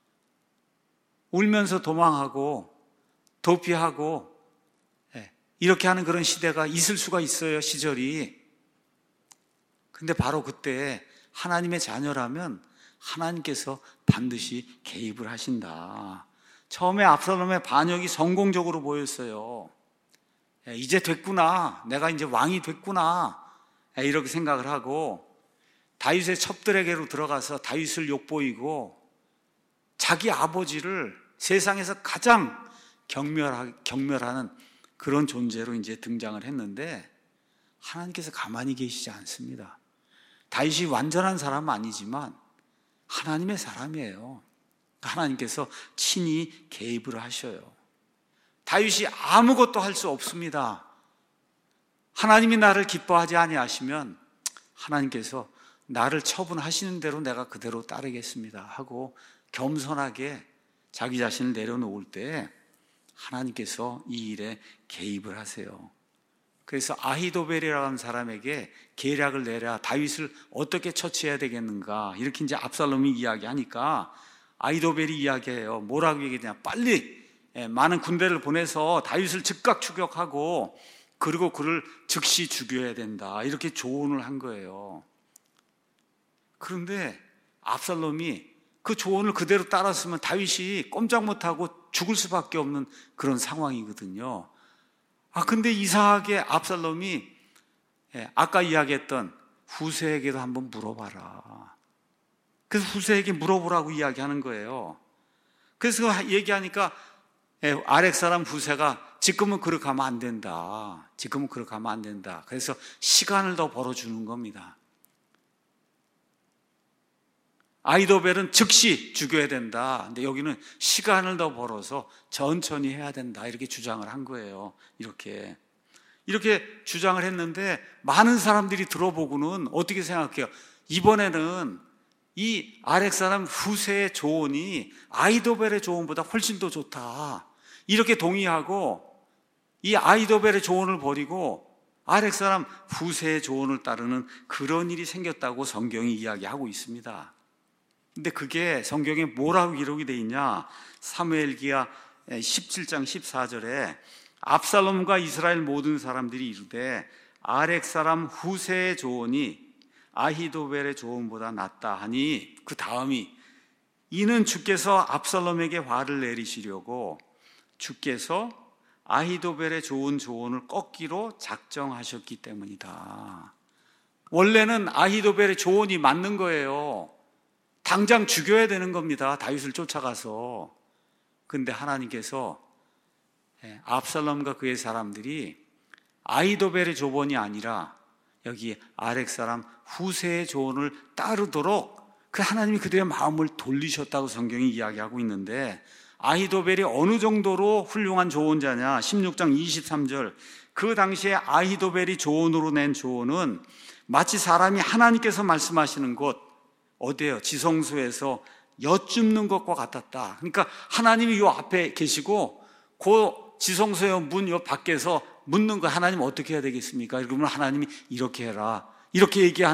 [SPEAKER 1] 울면서 도망하고 도피하고 이렇게 하는 그런 시대가 있을 수가 있어요, 시절이. 근데 바로 그때 하나님의 자녀라면 하나님께서 반드시 개입을 하신다. 처음에 압살롬의 반역이 성공적으로 보였어요. 이제 됐구나, 내가 이제 왕이 됐구나, 이렇게 생각을 하고 다윗의 첩들에게로 들어가서 다윗을 욕보이고 자기 아버지를 세상에서 가장 경멸하는 그런 존재로 이제 등장을 했는데, 하나님께서 가만히 계시지 않습니다. 다윗이 완전한 사람은 아니지만 하나님의 사람이에요. 하나님께서 친히 개입을 하셔요. 다윗이 아무것도 할 수 없습니다. 하나님이 나를 기뻐하지 아니하시면 하나님께서 나를 처분하시는 대로 내가 그대로 따르겠습니다 하고 겸손하게 자기 자신을 내려놓을 때 하나님께서 이 일에 개입을 하세요. 그래서 아히도벨이라는 하는 사람에게 계략을 내라, 다윗을 어떻게 처치해야 되겠는가, 이렇게 이제 압살롬이 이야기하니까 아히도벨이 이야기해요. 뭐라고 얘기하냐? 빨리 많은 군대를 보내서 다윗을 즉각 추격하고 그리고 그를 즉시 죽여야 된다, 이렇게 조언을 한 거예요. 그런데 압살롬이 그 조언을 그대로 따랐으면 다윗이 꼼짝 못하고 죽을 수밖에 없는 그런 상황이거든요. 근데 이상하게 압살롬이 아까 이야기했던 후세에게도 한번 물어봐라. 그래서 후세에게 물어보라고 이야기하는 거예요. 그래서 얘기하니까 아렉 사람 후세가 지금은 그렇게 하면 안 된다. 지금은 그렇게 하면 안 된다. 그래서 시간을 더 벌어주는 겁니다. 아히도벨은 즉시 죽여야 된다. 근데 여기는 시간을 더 벌어서 천천히 해야 된다. 이렇게 주장을 한 거예요. 이렇게 주장을 했는데 많은 사람들이 들어보고는 어떻게 생각해요? 이번에는 이 아렉 사람 후세의 조언이 아히도벨의 조언보다 훨씬 더 좋다, 이렇게 동의하고 이 아히도벨의 조언을 버리고 아렉 사람 후세의 조언을 따르는 그런 일이 생겼다고 성경이 이야기하고 있습니다. 근데 그게 성경에 뭐라고 기록이 되어 있냐? 사무엘기하 17장 14절에 압살롬과 이스라엘 모든 사람들이 이르되 아렉 사람 후세의 조언이 아히도벨의 조언보다 낫다 하니, 그 다음이 이는 주께서 압살롬에게 화를 내리시려고 주께서 아히도벨의 좋은 조언을 꺾기로 작정하셨기 때문이다. 원래는 아히도벨의 조언이 맞는 거예요. 당장 죽여야 되는 겁니다, 다윗을 쫓아가서. 근데 하나님께서 압살롬과 그의 사람들이 아히도벨의 조언이 아니라 여기 아렉 사람 후세의 조언을 따르도록 그 하나님이 그들의 마음을 돌리셨다고 성경이 이야기하고 있는데, 아히도벨이 어느 정도로 훌륭한 조언자냐? 16장 23절, 그 당시에 아히도벨이 조언으로 낸 조언은 마치 사람이 하나님께서 말씀하시는 곳, 어디예요? 지성소에서 여쭙는 것과 같았다. 그러니까 하나님이 요 앞에 계시고 그 지성소의 문 요 밖에서 묻는 거, 하나님 어떻게 해야 되겠습니까? 그러면 하나님이 이렇게 해라, 이렇게 얘기하는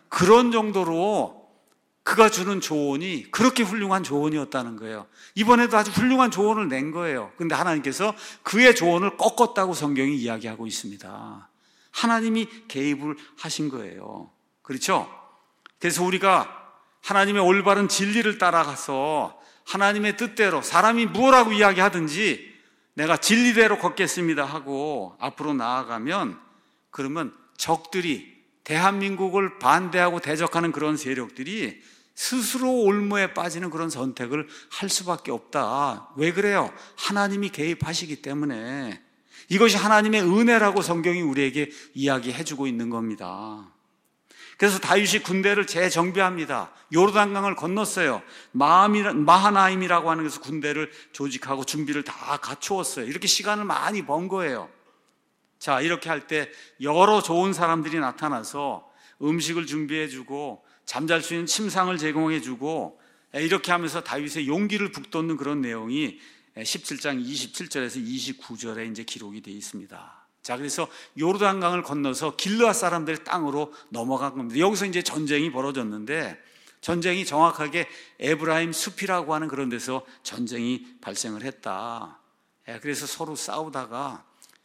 [SPEAKER 1] 그런 정도로 그가 주는 조언이 그렇게 훌륭한 조언이었다는 거예요. 이번에도 아주 훌륭한 조언을 낸 거예요. 근데 하나님께서 그의 조언을 꺾었다고 성경이 이야기하고 있습니다. 하나님이 개입을 하신 거예요. 그렇죠? 그래서 우리가 하나님의 올바른 진리를 따라가서 하나님의 뜻대로 사람이 무엇라고 이야기하든지 내가 진리대로 걷겠습니다 하고 앞으로 나아가면, 그러면 적들이, 대한민국을 반대하고 대적하는 그런 세력들이 스스로 올무에 빠지는 그런 선택을 할 수밖에 없다. 왜 그래요? 하나님이 개입하시기 때문에. 이것이 하나님의 은혜라고 성경이 우리에게 이야기해주고 있는 겁니다. 그래서 다윗이 군대를 재정비합니다. 요르단강을 건넜어요. 마하나임이라고 하는 곳에서 군대를 조직하고 준비를 다 갖추었어요. 이렇게 시간을 많이 번 거예요. 자, 이렇게 할 때 여러 좋은 사람들이 나타나서 음식을 준비해주고 잠잘 수 있는 침상을 제공해주고, 이렇게 하면서 다윗의 용기를 북돋는 그런 내용이 17장 27절에서 29절에 이제 기록이 되어 있습니다. 자, 그래서 요르단강을 건너서 길르앗 사람들의 땅으로 넘어간 겁니다. 여기서 이제 전쟁이 벌어졌는데, 전쟁이 정확하게 에브라임 숲이라고 하는 그런 데서 전쟁이 발생을 했다. 그래서 서로 싸우다가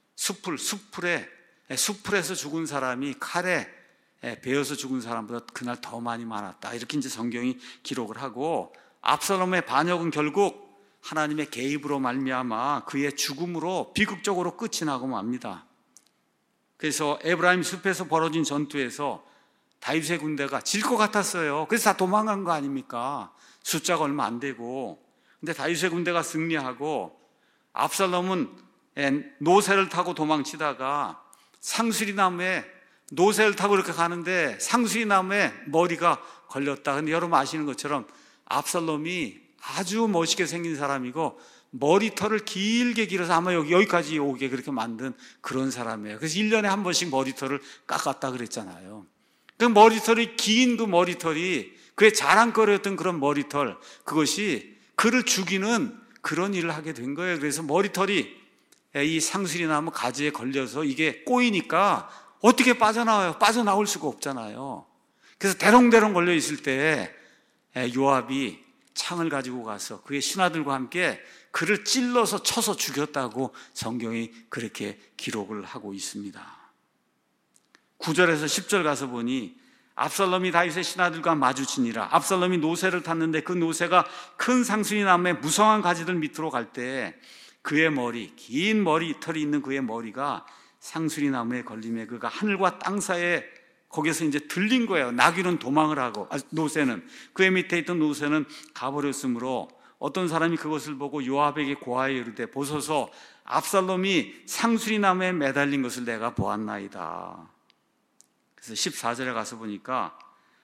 [SPEAKER 1] 숲풀에서 죽은 사람이 칼에 베어서 죽은 사람보다 그날 더 많이 많았다. 이렇게 이제 성경이 기록을 하고, 압살롬의 반역은 결국 하나님의 개입으로 말미암아 그의 죽음으로 비극적으로 끝이 나고 맙니다. 그래서 에브라임 숲에서 벌어진 전투에서 다윗의 군대가 질 것 같았어요. 그래서 다 도망간 거 아닙니까? 숫자가 얼마 안 되고. 근데 다윗의 군대가 승리하고 압살롬은 노새를 타고 도망치다가 상수리나무에, 노새를 타고 이렇게 가는데 상수리나무에 머리가 걸렸다. 근데 여러분 아시는 것처럼 압살롬이 아주 멋있게 생긴 사람이고 머리털을 길게 길어서 아마 여기까지 오게 그렇게 만든 그런 사람이에요. 그래서 1년에 한 번씩 머리털을 깎았다 그랬잖아요. 그 머리털이, 긴 그 머리털이, 그의 자랑거리였던 그런 머리털, 그것이 그를 죽이는 그런 일을 하게 된 거예요. 그래서 머리털이 이 상수리나무 가지에 걸려서 이게 꼬이니까 어떻게 빠져나와요? 빠져나올 수가 없잖아요. 그래서 대롱대롱 걸려 있을 때 요압이 창을 가지고 가서 그의 신하들과 함께 그를 찔러서 쳐서 죽였다고 성경이 그렇게 기록을 하고 있습니다. 9절에서 10절 가서 보니 압살롬이 다윗의 신하들과 마주치니라. 압살롬이 노새를 탔는데 그 노새가 큰 상수리나무의 무성한 가지들 밑으로 갈 때 그의 머리, 긴 머리털이 있는 그의 머리가 상수리나무에 걸림에 그가 하늘과 땅 사이에 거기서 이제 들린 거예요. 나귀는 도망을 하고, 노새는, 그의 밑에 있던 노새는 가버렸으므로 어떤 사람이 그것을 보고 요압에게 고하여 이르되, 보소서 압살롬이 상수리나무에 매달린 것을 내가 보았나이다. 그래서 14절에 가서 보니까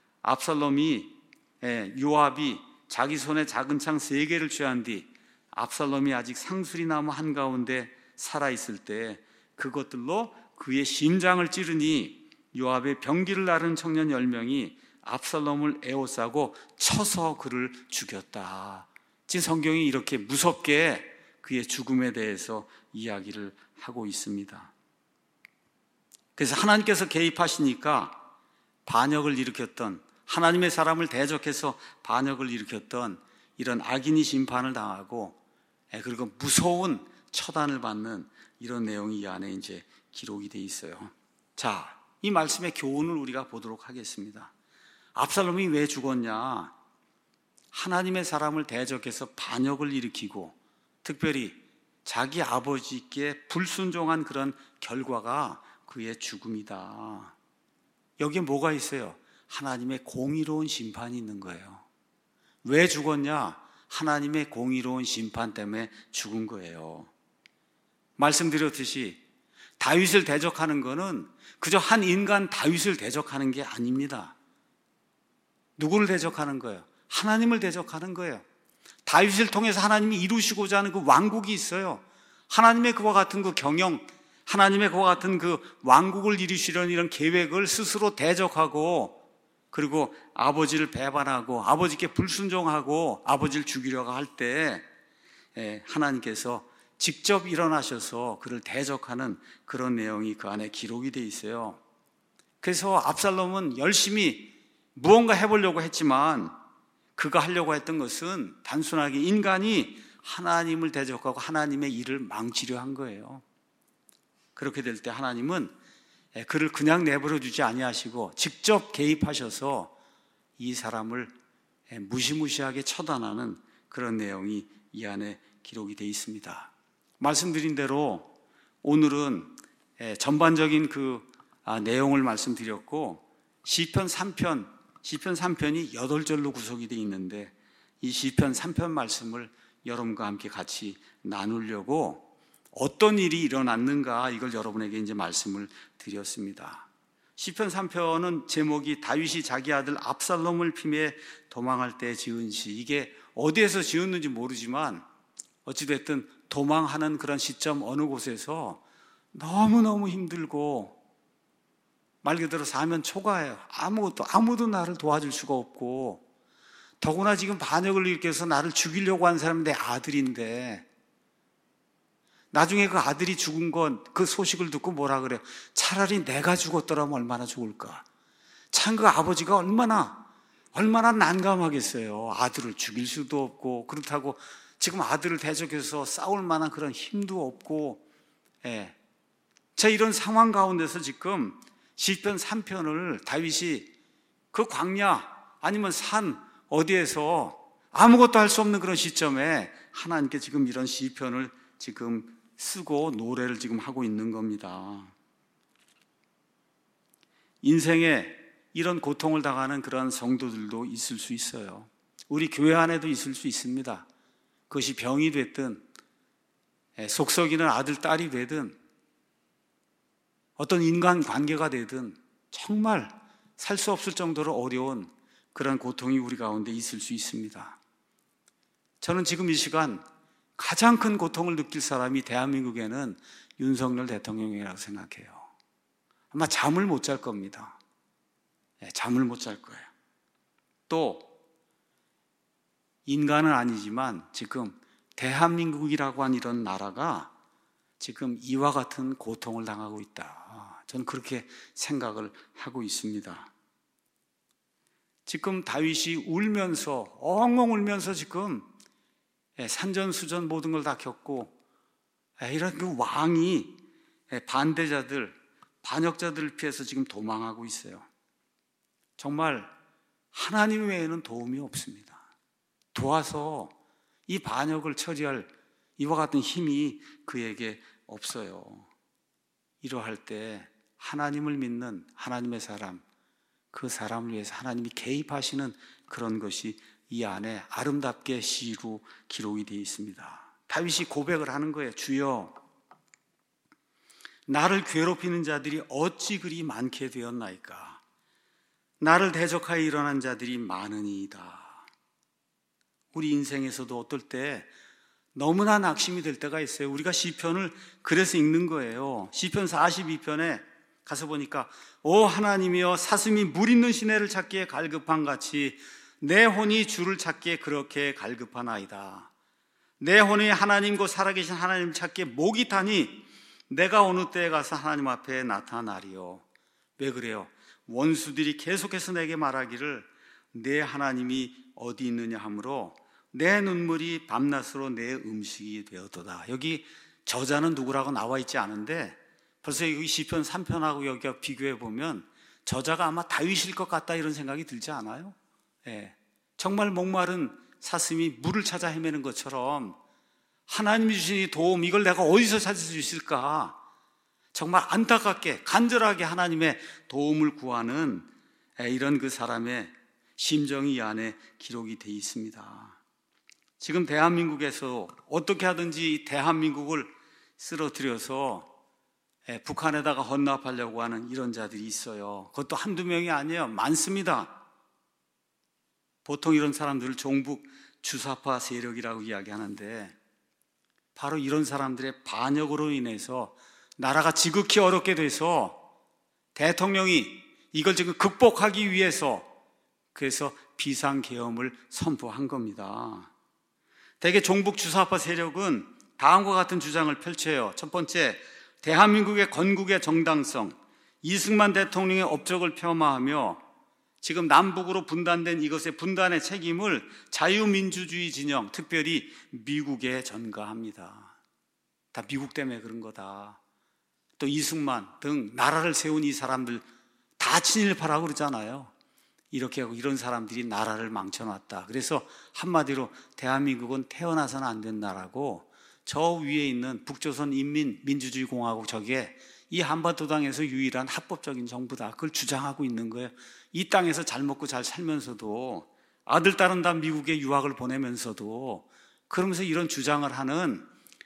[SPEAKER 1] 요압이 자기 손에 작은 창 3개를 취한 뒤 압살롬이 아직 상수리나무 한가운데 살아있을 때 그것들로 그의 심장을 찌르니 요압의 병기를 나르는 청년 10명이 압살롬을 에워싸고 쳐서 그를 죽였다. 지금 성경이 이렇게 무섭게 그의 죽음에 대해서 이야기를 하고 있습니다. 그래서 하나님께서 개입하시니까 반역을 일으켰던, 하나님의 사람을 대적해서 반역을 일으켰던 이런 악인이 심판을 당하고, 그리고 무서운 처단을 받는 이런 내용이 이 안에 이제 기록이 되어 있어요. 자, 이 말씀의 교훈을 우리가 보도록 하겠습니다. 압살롬이 왜 죽었냐? 하나님의 사람을 대적해서 반역을 일으키고 특별히 자기 아버지께 불순종한 그런 결과가 그의 죽음이다. 여기에 뭐가 있어요? 하나님의 공의로운 심판이 있는 거예요. 왜 죽었냐? 하나님의 공의로운 심판 때문에 죽은 거예요. 말씀드렸듯이 다윗을 대적하는 것은 그저 한 인간 다윗을 대적하는 게 아닙니다. 누구를 대적하는 거예요? 하나님을 대적하는 거예요. 다윗을 통해서 하나님이 이루시고자 하는 그 왕국이 있어요. 하나님의 그와 같은 그 경영, 하나님의 그와 같은 그 왕국을 이루시려는 이런 계획을 스스로 대적하고, 그리고 아버지를 배반하고 아버지께 불순종하고 아버지를 죽이려고 할 때 하나님께서 직접 일어나셔서 그를 대적하는 그런 내용이 그 안에 기록이 되어 있어요. 그래서 압살롬은 열심히 무언가 해보려고 했지만 그가 하려고 했던 것은 단순하게 인간이 하나님을 대적하고 하나님의 일을 망치려 한 거예요. 그렇게 될 때 하나님은 그를 그냥 내버려 두지 아니하시고 직접 개입하셔서 이 사람을 무시무시하게 처단하는 그런 내용이 이 안에 기록이 되어 있습니다. 말씀드린 대로 오늘은 전반적인 내용을 말씀드렸고 시편 3편이 8절로 구성이 되어 있는데 이 시편 3편 말씀을 여러분과 함께 같이 나누려고 어떤 일이 일어났는가 이걸 여러분에게 이제 말씀을 드렸습니다. 시편 3편은 제목이 다윗이 자기 아들 압살롬을 피해 도망할 때 지은 시. 이게 어디에서 지었는지 모르지만 어찌됐든 도망하는 그런 시점 어느 곳에서 너무너무 힘들고 말 그대로 사면 초과해요. 아무도 나를 도와줄 수가 없고 더구나 지금 반역을 일으켜서 나를 죽이려고 한 사람이 내 아들인데 나중에 그 아들이 죽은 건 그 소식을 듣고 뭐라 그래요? 차라리 내가 죽었더라면 얼마나 좋을까? 참 그 아버지가 얼마나 난감하겠어요. 아들을 죽일 수도 없고 그렇다고 지금 아들을 대적해서 싸울 만한 그런 힘도 없고 자 이런 상황 가운데서 지금 시편 3편을 다윗이 그 광야 아니면 산 어디에서 아무것도 할 수 없는 그런 시점에 하나님께 지금 이런 시편을 지금 쓰고 노래를 지금 하고 있는 겁니다. 인생에 이런 고통을 당하는 그런 성도들도 있을 수 있어요. 우리 교회 안에도 있을 수 있습니다. 그것이 병이 됐든 속썩이는 아들, 딸이 되든 어떤 인간관계가 되든 정말 살 수 없을 정도로 어려운 그런 고통이 우리 가운데 있을 수 있습니다. 저는 지금 이 시간 가장 큰 고통을 느낄 사람이 대한민국에는 윤석열 대통령이라고 생각해요. 아마 잠을 못 잘 겁니다. 잠을 못 잘 거예요. 또 인간은 아니지만 지금 대한민국이라고 한 이런 나라가 지금 이와 같은 고통을 당하고 있다. 저는 그렇게 생각을 하고 있습니다. 지금 다윗이 울면서 엉엉 울면서 지금 산전수전 모든 걸 다 겪고 이런 그 왕이 반대자들, 반역자들을 피해서 지금 도망하고 있어요. 정말 하나님 외에는 도움이 없습니다. 도와서 이 반역을 처리할 이와 같은 힘이 그에게 없어요. 이러할 때 하나님을 믿는 하나님의 사람, 그 사람을 위해서 하나님이 개입하시는 그런 것이 이 안에 아름답게 시로 기록이 되어 있습니다. 다윗이 고백을 하는 거예요. 주여, 나를 괴롭히는 자들이 어찌 그리 많게 되었나이까? 나를 대적하여 일어난 자들이 많으니이다. 우리 인생에서도 어떨 때 너무나 낙심이 될 때가 있어요. 우리가 시편을 그래서 읽는 거예요. 시편 42편에 가서 보니까 오 하나님이여 사슴이 물 있는 시내를 찾기에 갈급한 같이 내 혼이 주를 찾기에 그렇게 갈급하나이다. 내 혼이 하나님 곧 살아계신 하나님 찾기에 목이 타니 내가 어느 때에 가서 하나님 앞에 나타나리요. 왜 그래요? 원수들이 계속해서 내게 말하기를 내 하나님이 어디 있느냐 하므로 내 눈물이 밤낮으로 내 음식이 되었도다. 여기 저자는 누구라고 나와 있지 않은데 벌써 여기 시편 3편하고 여기가 비교해 보면 저자가 아마 다윗일 것 같다 이런 생각이 들지 않아요? 정말 목마른 사슴이 물을 찾아 헤매는 것처럼 하나님이 주신 이 도움, 이걸 내가 어디서 찾을 수 있을까? 정말 안타깝게 간절하게 하나님의 도움을 구하는 이런 그 사람의 심정이 이 안에 기록이 되어 있습니다. 지금 대한민국에서 어떻게 하든지 대한민국을 쓰러뜨려서 북한에다가 헌납하려고 하는 이런 자들이 있어요. 그것도 한두 명이 아니에요. 많습니다. 보통 이런 사람들을 종북 주사파 세력이라고 이야기하는데 바로 이런 사람들의 반역으로 인해서 나라가 지극히 어렵게 돼서 대통령이 이걸 지금 극복하기 위해서 그래서 비상계엄을 선포한 겁니다. 대개 종북 주사파 세력은 다음과 같은 주장을 펼쳐요. 첫 번째, 대한민국의 건국의 정당성, 이승만 대통령의 업적을 폄하하며 지금 남북으로 분단된 이것의 분단의 책임을 자유민주주의 진영, 특별히 미국에 전가합니다. 다 미국 때문에 그런 거다. 또 이승만 등 나라를 세운 이 사람들 다 친일파라고 그러잖아요. 이렇게 하고 이런 사람들이 나라를 망쳐놨다. 그래서 한마디로 대한민국은 태어나서는 안 된 나라고, 저 위에 있는 북조선 인민민주주의공화국, 저게 이 한반도 땅에서 유일한 합법적인 정부다, 그걸 주장하고 있는 거예요. 이 땅에서 잘 먹고 잘 살면서도, 아들 딸은 다 미국에 유학을 보내면서도, 그러면서 이런 주장을 하는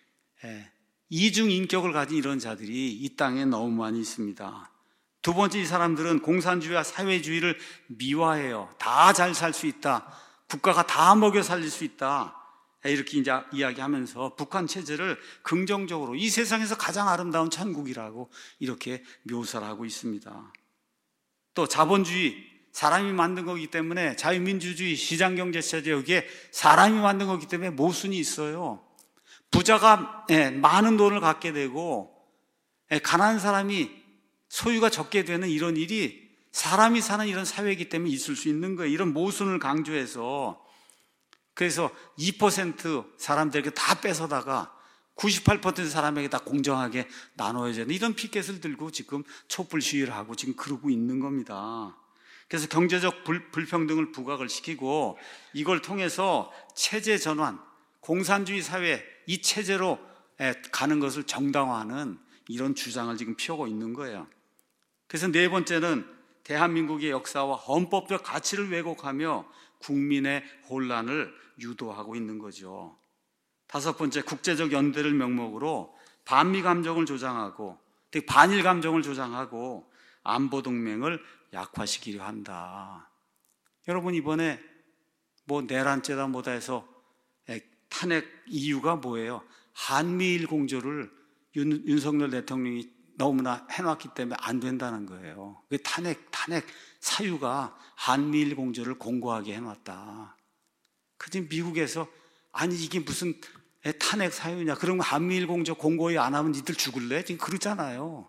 [SPEAKER 1] 이중 인격을 가진 이런 자들이 이 땅에 너무 많이 있습니다. 두 번째, 이 사람들은 공산주의와 사회주의를 미화해요. 다 잘 살 수 있다, 국가가 다 먹여 살릴 수 있다, 이렇게 이제 이야기하면서 북한 체제를 긍정적으로 이 세상에서 가장 아름다운 천국이라고 이렇게 묘사를 하고 있습니다. 또 자본주의, 사람이 만든 거기 때문에, 자유민주주의, 시장경제체제, 여기에 사람이 만든 거기 때문에 모순이 있어요. 부자가 많은 돈을 갖게 되고 가난한 사람이 소유가 적게 되는 이런 일이 사람이 사는 이런 사회이기 때문에 있을 수 있는 거예요. 이런 모순을 강조해서, 그래서 2% 사람들에게 다 뺏어다가 98% 사람에게 다 공정하게 나눠야 되는 이런 피켓을 들고 지금 촛불 시위를 하고 지금 그러고 있는 겁니다. 그래서 경제적 불평등을 부각을 시키고, 이걸 통해서 체제 전환, 공산주의 사회, 이 체제로 가는 것을 정당화하는 이런 주장을 지금 펴고 있는 거예요. 그래서 네 번째는 대한민국의 역사와 헌법적 가치를 왜곡하며 국민의 혼란을 유도하고 있는 거죠. 다섯 번째, 국제적 연대를 명목으로 반미 감정을 조장하고, 특히 반일 감정을 조장하고 안보 동맹을 약화시키려 한다. 여러분, 이번에 뭐 내란죄다 뭐다 해서 탄핵 이유가 뭐예요? 한미일 공조를 윤석열 대통령이 너무나 해놨기 때문에 안 된다는 거예요. 탄핵 사유가 한미일 공조를 공고하게 해놨다. 그지 미국에서 아니 이게 무슨 탄핵 사유냐? 그러면 한미일 공조 공고히 안 하면 니들 죽을래? 지금 그러잖아요.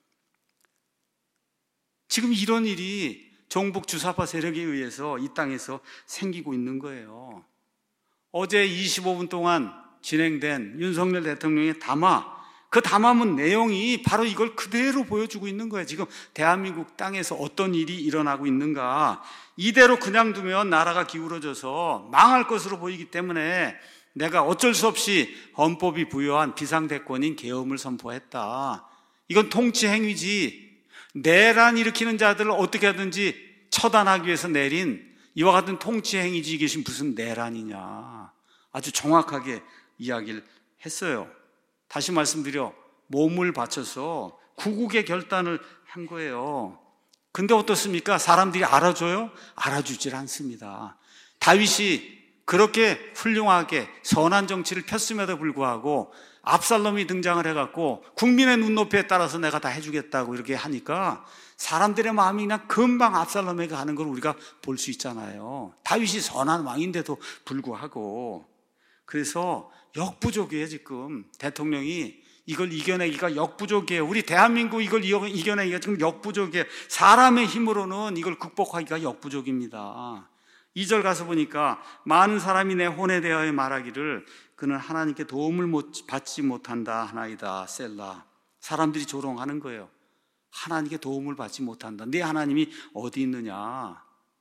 [SPEAKER 1] 지금 이런 일이 종북 주사파 세력에 의해서 이 땅에서 생기고 있는 거예요. 어제 25분 동안 진행된 윤석열 대통령의 담화, 그 담화문 내용이 바로 이걸 그대로 보여주고 있는 거예요. 지금 대한민국 땅에서 어떤 일이 일어나고 있는가. 이대로 그냥 두면 나라가 기울어져서 망할 것으로 보이기 때문에 내가 어쩔 수 없이 헌법이 부여한 비상대권인 계엄을 선포했다. 이건 통치행위지, 내란 일으키는 자들을 어떻게 하든지 처단하기 위해서 내린 이와 같은 통치행위지, 이게 무슨 내란이냐. 아주 정확하게 이야기를 했어요. 다시 말씀드려, 몸을 바쳐서 구국의 결단을 한 거예요. 근데 어떻습니까? 사람들이 알아줘요? 알아주질 않습니다. 다윗이 그렇게 훌륭하게 선한 정치를 폈음에도 불구하고 압살롬이 등장을 해갖고 국민의 눈높이에 따라서 내가 다 해주겠다고 이렇게 하니까 사람들의 마음이 그냥 금방 압살롬에게 가는 걸 우리가 볼 수 있잖아요. 다윗이 선한 왕인데도 불구하고. 그래서 역부족이에요. 지금 대통령이 이걸 이겨내기가 역부족이에요. 우리 대한민국 이걸 이겨내기가 지금 역부족이에요. 사람의 힘으로는 이걸 극복하기가 역부족입니다. 2절 가서 보니까 많은 사람이 내 혼에 대하여 말하기를 그는 하나님께 도움을 받지 못한다 하나이다 셀라. 사람들이 조롱하는 거예요. 하나님께 도움을 받지 못한다. 네 하나님이 어디 있느냐?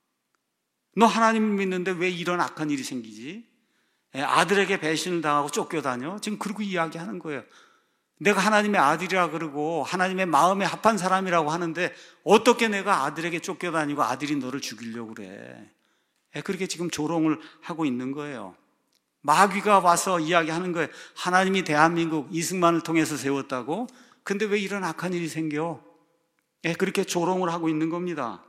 [SPEAKER 1] 너 하나님을 믿는데 왜 이런 악한 일이 생기지? 아들에게 배신을 당하고 쫓겨다녀? 지금 그러고 이야기하는 거예요. 내가 하나님의 아들이라 그러고 하나님의 마음에 합한 사람이라고 하는데 어떻게 내가 아들에게 쫓겨다니고 아들이 너를 죽이려고 그래? 그렇게 지금 조롱을 하고 있는 거예요. 마귀가 와서 이야기하는 거예요. 하나님이 대한민국 이승만을 통해서 세웠다고? 근데 왜 이런 악한 일이 생겨? 그렇게 조롱을 하고 있는 겁니다.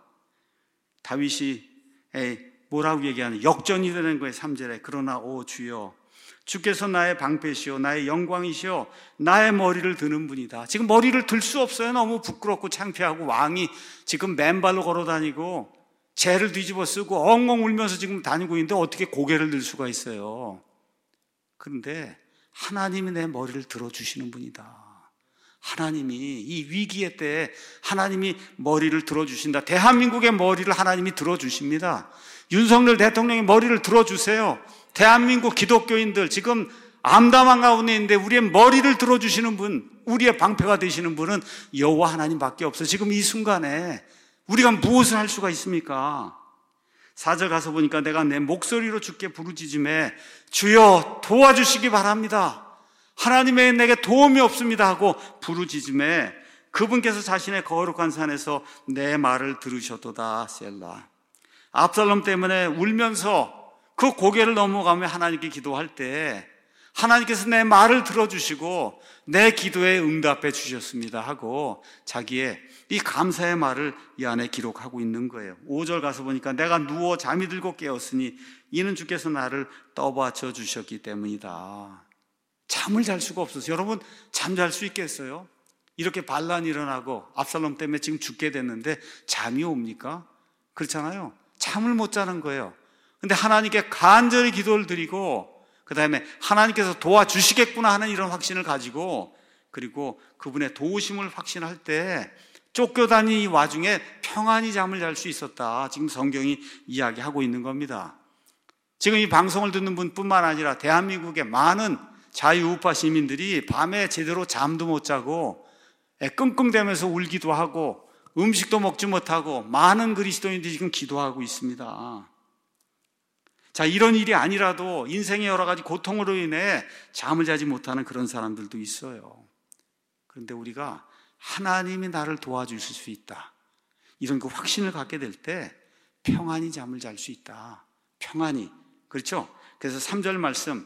[SPEAKER 1] 다윗이 뭐라고 얘기하는, 역전이 되는 거예요. 3절에 그러나 오 주여 주께서 나의 방패시오 나의 영광이시오 나의 머리를 드는 분이다. 지금 머리를 들 수 없어요. 너무 부끄럽고 창피하고 왕이 지금 맨발로 걸어 다니고 재를 뒤집어 쓰고 엉엉 울면서 지금 다니고 있는데 어떻게 고개를 들 수가 있어요? 그런데 하나님이 내 머리를 들어주시는 분이다. 하나님이 이 위기의 때에 하나님이 머리를 들어주신다. 대한민국의 머리를 하나님이 들어주십니다. 윤석열 대통령의 머리를 들어주세요. 대한민국 기독교인들 지금 암담한 가운데 있는데 우리의 머리를 들어주시는 분, 우리의 방패가 되시는 분은 여호와 하나님밖에 없어요. 지금 이 순간에 우리가 무엇을 할 수가 있습니까? 4절 가서 보니까 내가 내 목소리로 주께 부르짖음에 주여 도와주시기 바랍니다. 하나님의 내게 도움이 없습니다 하고 부르짖음에 그분께서 자신의 거룩한 산에서 내 말을 들으셨도다. 셀라. 압살롬 때문에 울면서 그 고개를 넘어가며 하나님께 기도할 때 하나님께서 내 말을 들어주시고 내 기도에 응답해 주셨습니다 하고 자기의 이 감사의 말을 이 안에 기록하고 있는 거예요. 5절 가서 보니까 내가 누워 잠이 들고 깨었으니 이는 주께서 나를 떠받쳐 주셨기 때문이다. 잠을 잘 수가 없어서 여러분 잠잘 수 있겠어요? 이렇게 반란이 일어나고 압살롬 때문에 지금 죽게 됐는데 잠이 옵니까? 그렇잖아요. 잠을 못 자는 거예요. 근데 하나님께 간절히 기도를 드리고 그 다음에 하나님께서 도와주시겠구나 하는 이런 확신을 가지고 그리고 그분의 도우심을 확신할 때 쫓겨다니는 이 와중에 평안히 잠을 잘 수 있었다. 지금 성경이 이야기하고 있는 겁니다. 지금 이 방송을 듣는 분뿐만 아니라 대한민국의 많은 자유우파 시민들이 밤에 제대로 잠도 못 자고 끙끙대면서 울기도 하고 음식도 먹지 못하고 많은 그리스도인들이 지금 기도하고 있습니다. 자, 이런 일이 아니라도 인생의 여러 가지 고통으로 인해 잠을 자지 못하는 그런 사람들도 있어요. 그런데 우리가 하나님이 나를 도와주실 수 있다. 이런 그 확신을 갖게 될 때 평안히 잠을 잘 수 있다. 평안히. 그렇죠? 그래서 3절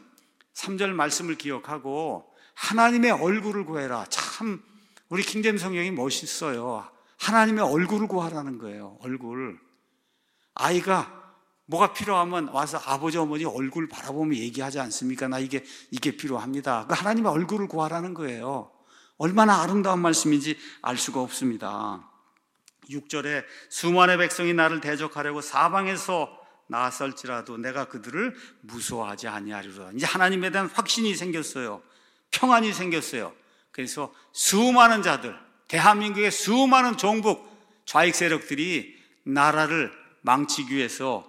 [SPEAKER 1] 말씀을 기억하고 하나님의 얼굴을 구해라. 참 우리 킹제임스 성경이 멋있어요. 하나님의 얼굴을 구하라는 거예요. 얼굴. 아이가 뭐가 필요하면 와서 아버지 어머니 얼굴 바라보며 얘기하지 않습니까? 나 이게 필요합니다. 그 하나님의 얼굴을 구하라는 거예요. 얼마나 아름다운 말씀인지 알 수가 없습니다. 6절에 수많은 백성이 나를 대적하려고 사방에서 나설지라도 내가 그들을 무서워하지 아니하리로다. 이제 하나님에 대한 확신이 생겼어요. 평안이 생겼어요. 그래서 수많은 자들, 대한민국의 수많은 종북 좌익 세력들이 나라를 망치기 위해서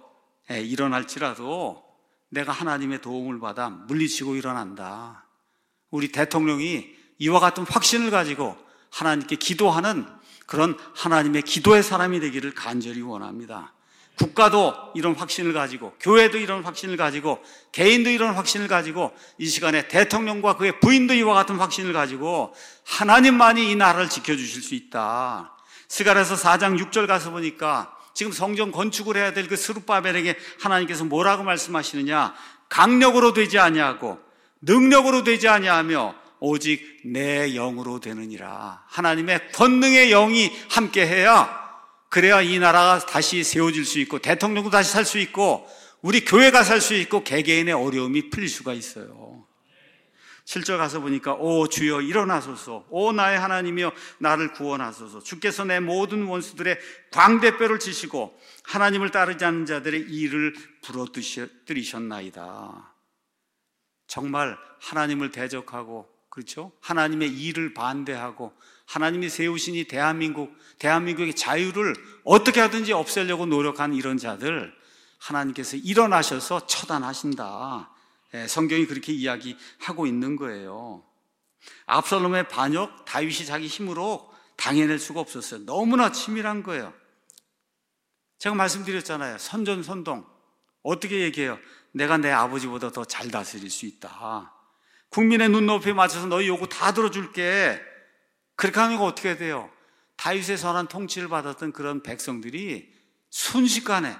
[SPEAKER 1] 일어날지라도 내가 하나님의 도움을 받아 물리치고 일어난다. 우리 대통령이 이와 같은 확신을 가지고 하나님께 기도하는 그런 하나님의 기도의 사람이 되기를 간절히 원합니다. 국가도 이런 확신을 가지고, 교회도 이런 확신을 가지고, 개인도 이런 확신을 가지고, 이 시간에 대통령과 그의 부인도 이와 같은 확신을 가지고 하나님만이 이 나라를 지켜주실 수 있다. 스가랴서 4장 6절 가서 보니까 지금 성전 건축을 해야 될 그 스룹바벨에게 하나님께서 뭐라고 말씀하시느냐? 강력으로 되지 아니하고 능력으로 되지 아니하며 오직 내 영으로 되느니라. 하나님의 권능의 영이 함께해야 그래야 이 나라가 다시 세워질 수 있고 대통령도 다시 살 수 있고 우리 교회가 살 수 있고 개개인의 어려움이 풀릴 수가 있어요. 7절 가서 보니까 오 주여 일어나소서, 오 나의 하나님이여 나를 구원하소서. 주께서 내 모든 원수들의 광대뼈를 치시고 하나님을 따르지 않는 자들의 이를 부러뜨리셨나이다. 정말 하나님을 대적하고, 그렇죠? 하나님의 일을 반대하고 하나님이 세우신 이 대한민국의 자유를 어떻게 하든지 없애려고 노력한 이런 자들 하나님께서 일어나셔서 처단하신다. 성경이 그렇게 이야기하고 있는 거예요. 압살롬의 반역 다윗이 자기 힘으로 당해낼 수가 없었어요. 너무나 치밀한 거예요. 제가 말씀드렸잖아요. 선전선동. 어떻게 얘기해요? 내가 내 아버지보다 더 잘 다스릴 수 있다. 국민의 눈높이에 맞춰서 너희 요구 다 들어줄게. 그렇게 하는 거 어떻게 돼요? 다윗의 선한 통치를 받았던 그런 백성들이 순식간에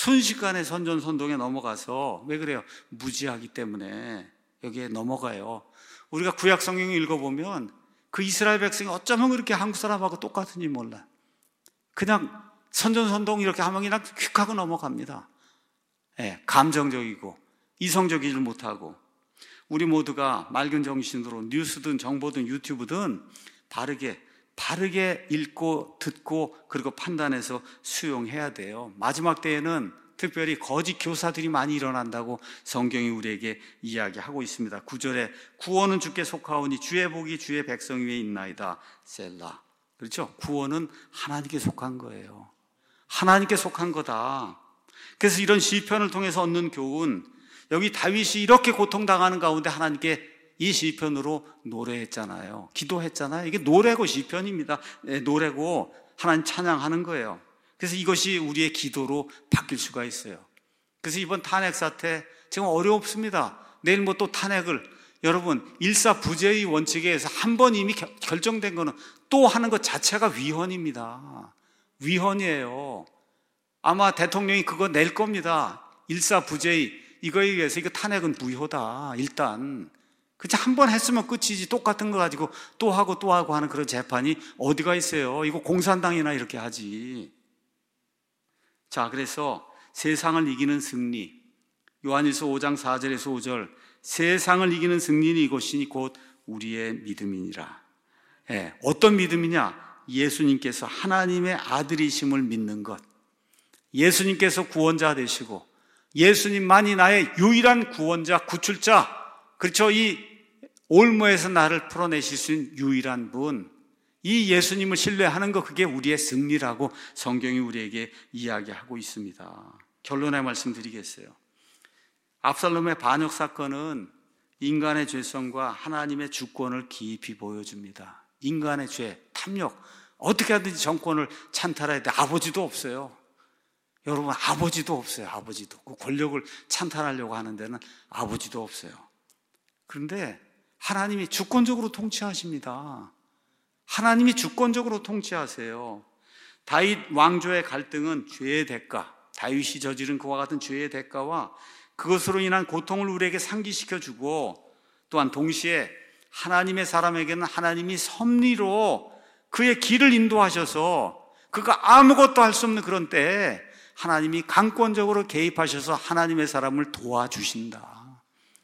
[SPEAKER 1] 선전선동에 넘어가서, 왜 그래요? 무지하기 때문에 여기에 넘어가요. 우리가 구약 성경을 읽어보면 그 이스라엘 백성이 어쩌면 그렇게 한국 사람하고 똑같은지 몰라. 그냥 선전선동 이렇게 하면 그냥 휙하고 넘어갑니다. 감정적이고 이성적이지 못하고. 우리 모두가 맑은 정신으로 뉴스든 정보든 유튜브든 바르게 읽고 듣고 그리고 판단해서 수용해야 돼요. 마지막 때에는 특별히 거짓 교사들이 많이 일어난다고 성경이 우리에게 이야기하고 있습니다. 9절에 구원은 주께 속하오니 주의 복이 주의 백성 위에 있나이다. 셀라. 그렇죠? 구원은 하나님께 속한 거예요. 하나님께 속한 거다. 그래서 이런 시편을 통해서 얻는 교훈, 여기 다윗이 이렇게 고통당하는 가운데 하나님께 이 시편으로 노래했잖아요. 기도했잖아요. 이게 노래고 시편입니다. 노래고 하나님 찬양하는 거예요. 그래서 이것이 우리의 기도로 바뀔 수가 있어요. 그래서 이번 탄핵 사태 지금 어렵습니다. 내일 뭐 또 탄핵을, 여러분 일사부재의 원칙에 의해서 한 번 이미 결정된 거는 또 하는 것 자체가 위헌입니다. 위헌이에요. 아마 대통령이 그거 낼 겁니다. 일사부재의 이거에 의해서 이거 탄핵은 무효다. 일단 그냥 한 번 했으면 끝이지 똑같은 거 가지고 또 하고 또 하고 하는 그런 재판이 어디가 있어요. 이거 공산당이나 이렇게 하지. 자, 그래서 세상을 이기는 승리, 요한일서 5장 4절에서 5절, 세상을 이기는 승리는 이것이니 곧 우리의 믿음이니라. 어떤 믿음이냐? 예수님께서 하나님의 아들이심을 믿는 것, 예수님께서 구원자 되시고 예수님만이 나의 유일한 구원자, 구출자, 그렇죠? 이 올무에서 나를 풀어내실 수 있는 유일한 분, 이 예수님을 신뢰하는 것, 그게 우리의 승리라고 성경이 우리에게 이야기하고 있습니다. 결론의 말씀 드리겠어요. 압살롬의 반역 사건은 인간의 죄성과 하나님의 주권을 깊이 보여줍니다. 인간의 죄, 탐욕, 어떻게 하든지 정권을 찬탈해야 돼. 아버지도 없어요. 여러분, 아버지도 없어요. 아버지도. 그 권력을 찬탈하려고 하는 데는 아버지도 없어요. 그런데 하나님이 주권적으로 통치하십니다. 하나님이 주권적으로 통치하세요. 다윗 왕조의 갈등은 죄의 대가, 다윗이 저지른 그와 같은 죄의 대가와 그것으로 인한 고통을 우리에게 상기시켜주고, 또한 동시에 하나님의 사람에게는 하나님이 섭리로 그의 길을 인도하셔서 그가 아무것도 할 수 없는 그런 때에 하나님이 강권적으로 개입하셔서 하나님의 사람을 도와주신다.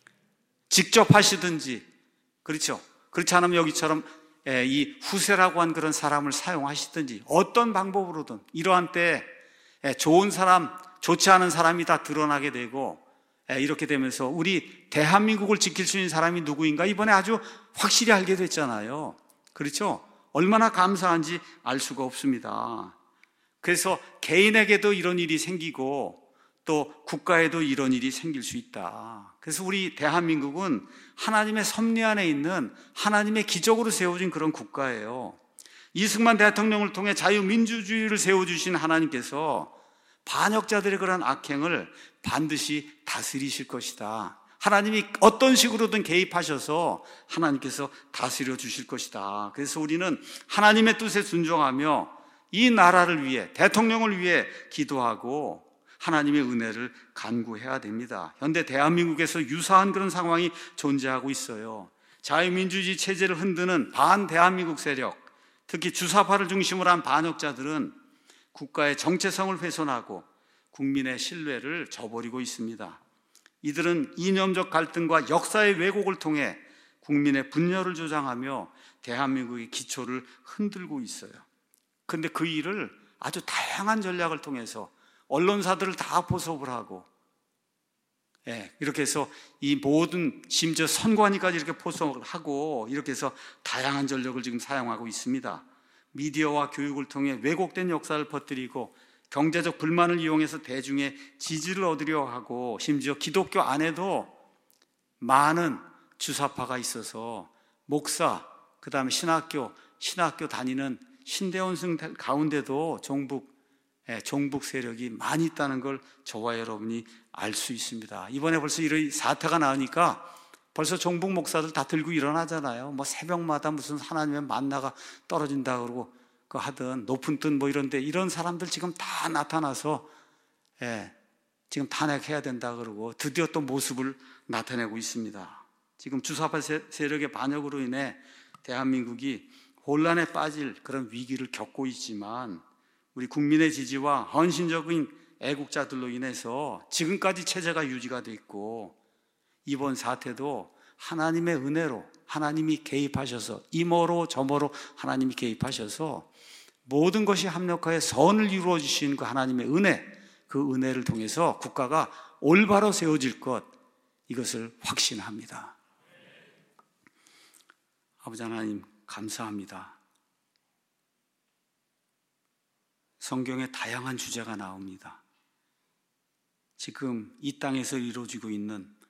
[SPEAKER 1] 직접 하시든지, 그렇죠? 그렇지 않으면 여기처럼 이 후세라고 한 그런 사람을 사용하시든지 어떤 방법으로든 이러한 때에 좋은 사람, 좋지 않은 사람이 다 드러나게 되고, 이렇게 되면서 우리 대한민국을 지킬 수 있는 사람이 누구인가 이번에 아주 확실히 알게 됐잖아요. 그렇죠? 얼마나 감사한지 알 수가 없습니다. 그래서 개인에게도 이런 일이 생기고 또 국가에도 이런 일이 생길 수 있다. 그래서 우리 대한민국은 하나님의 섭리 안에 있는 하나님의 기적으로 세워진 그런 국가예요. 이승만 대통령을 통해 자유민주주의를 세워주신 하나님께서 반역자들의 그런 악행을 반드시 다스리실 것이다. 하나님이 어떤 식으로든 개입하셔서 하나님께서 다스려 주실 것이다. 그래서 우리는 하나님의 뜻에 순종하며 이 나라를 위해, 대통령을 위해 기도하고 하나님의 은혜를 간구해야 됩니다. 현대 대한민국에서 유사한 그런 상황이 존재하고 있어요. 자유민주주의 체제를 흔드는 반대한민국 세력, 특히 주사파를 중심으로 한 반역자들은 국가의 정체성을 훼손하고 국민의 신뢰를 저버리고 있습니다. 이들은 이념적 갈등과 역사의 왜곡을 통해 국민의 분열을 조장하며 대한민국의 기초를 흔들고 있어요. 그런데 그 일을 아주 다양한 전략을 통해서 언론사들을 다 포섭을 하고, 이렇게 해서 이 모든, 심지어 선관위까지 이렇게 포섭을 하고, 이렇게 해서 다양한 전력을 지금 사용하고 있습니다. 미디어와 교육을 통해 왜곡된 역사를 퍼뜨리고 경제적 불만을 이용해서 대중의 지지를 얻으려 하고, 심지어 기독교 안에도 많은 주사파가 있어서 목사, 그 다음에 신학교 다니는 신대원생 가운데도 종북 세력이 많이 있다는 걸 저와 여러분이 알 수 있습니다. 이번에 벌써 이런 사태가 나오니까 벌써 종북 목사들 다 들고 일어나잖아요. 뭐 새벽마다 무슨 하나님의 만나가 떨어진다 그러고 그 하든 높은 뜻 뭐 이런데, 이런 사람들 지금 다 나타나서 지금 탄핵해야 된다 그러고 드디어 또 모습을 나타내고 있습니다. 지금 주사파 세력의 반역으로 인해 대한민국이 혼란에 빠질 그런 위기를 겪고 있지만, 우리 국민의 지지와 헌신적인 애국자들로 인해서 지금까지 체제가 유지가 돼 있고, 이번 사태도 하나님의 은혜로 하나님이 개입하셔서 이모로 저모로 하나님이 개입하셔서 모든 것이 합력하여 선을 이루어 주신 그 하나님의 은혜, 그 은혜를 통해서 국가가 올바로 세워질 것, 이것을 확신합니다. 아버지 하나님, 감사합니다. 성경에 다양한 주제가 나옵니다. 지금 이 땅에서 이루어지고 있는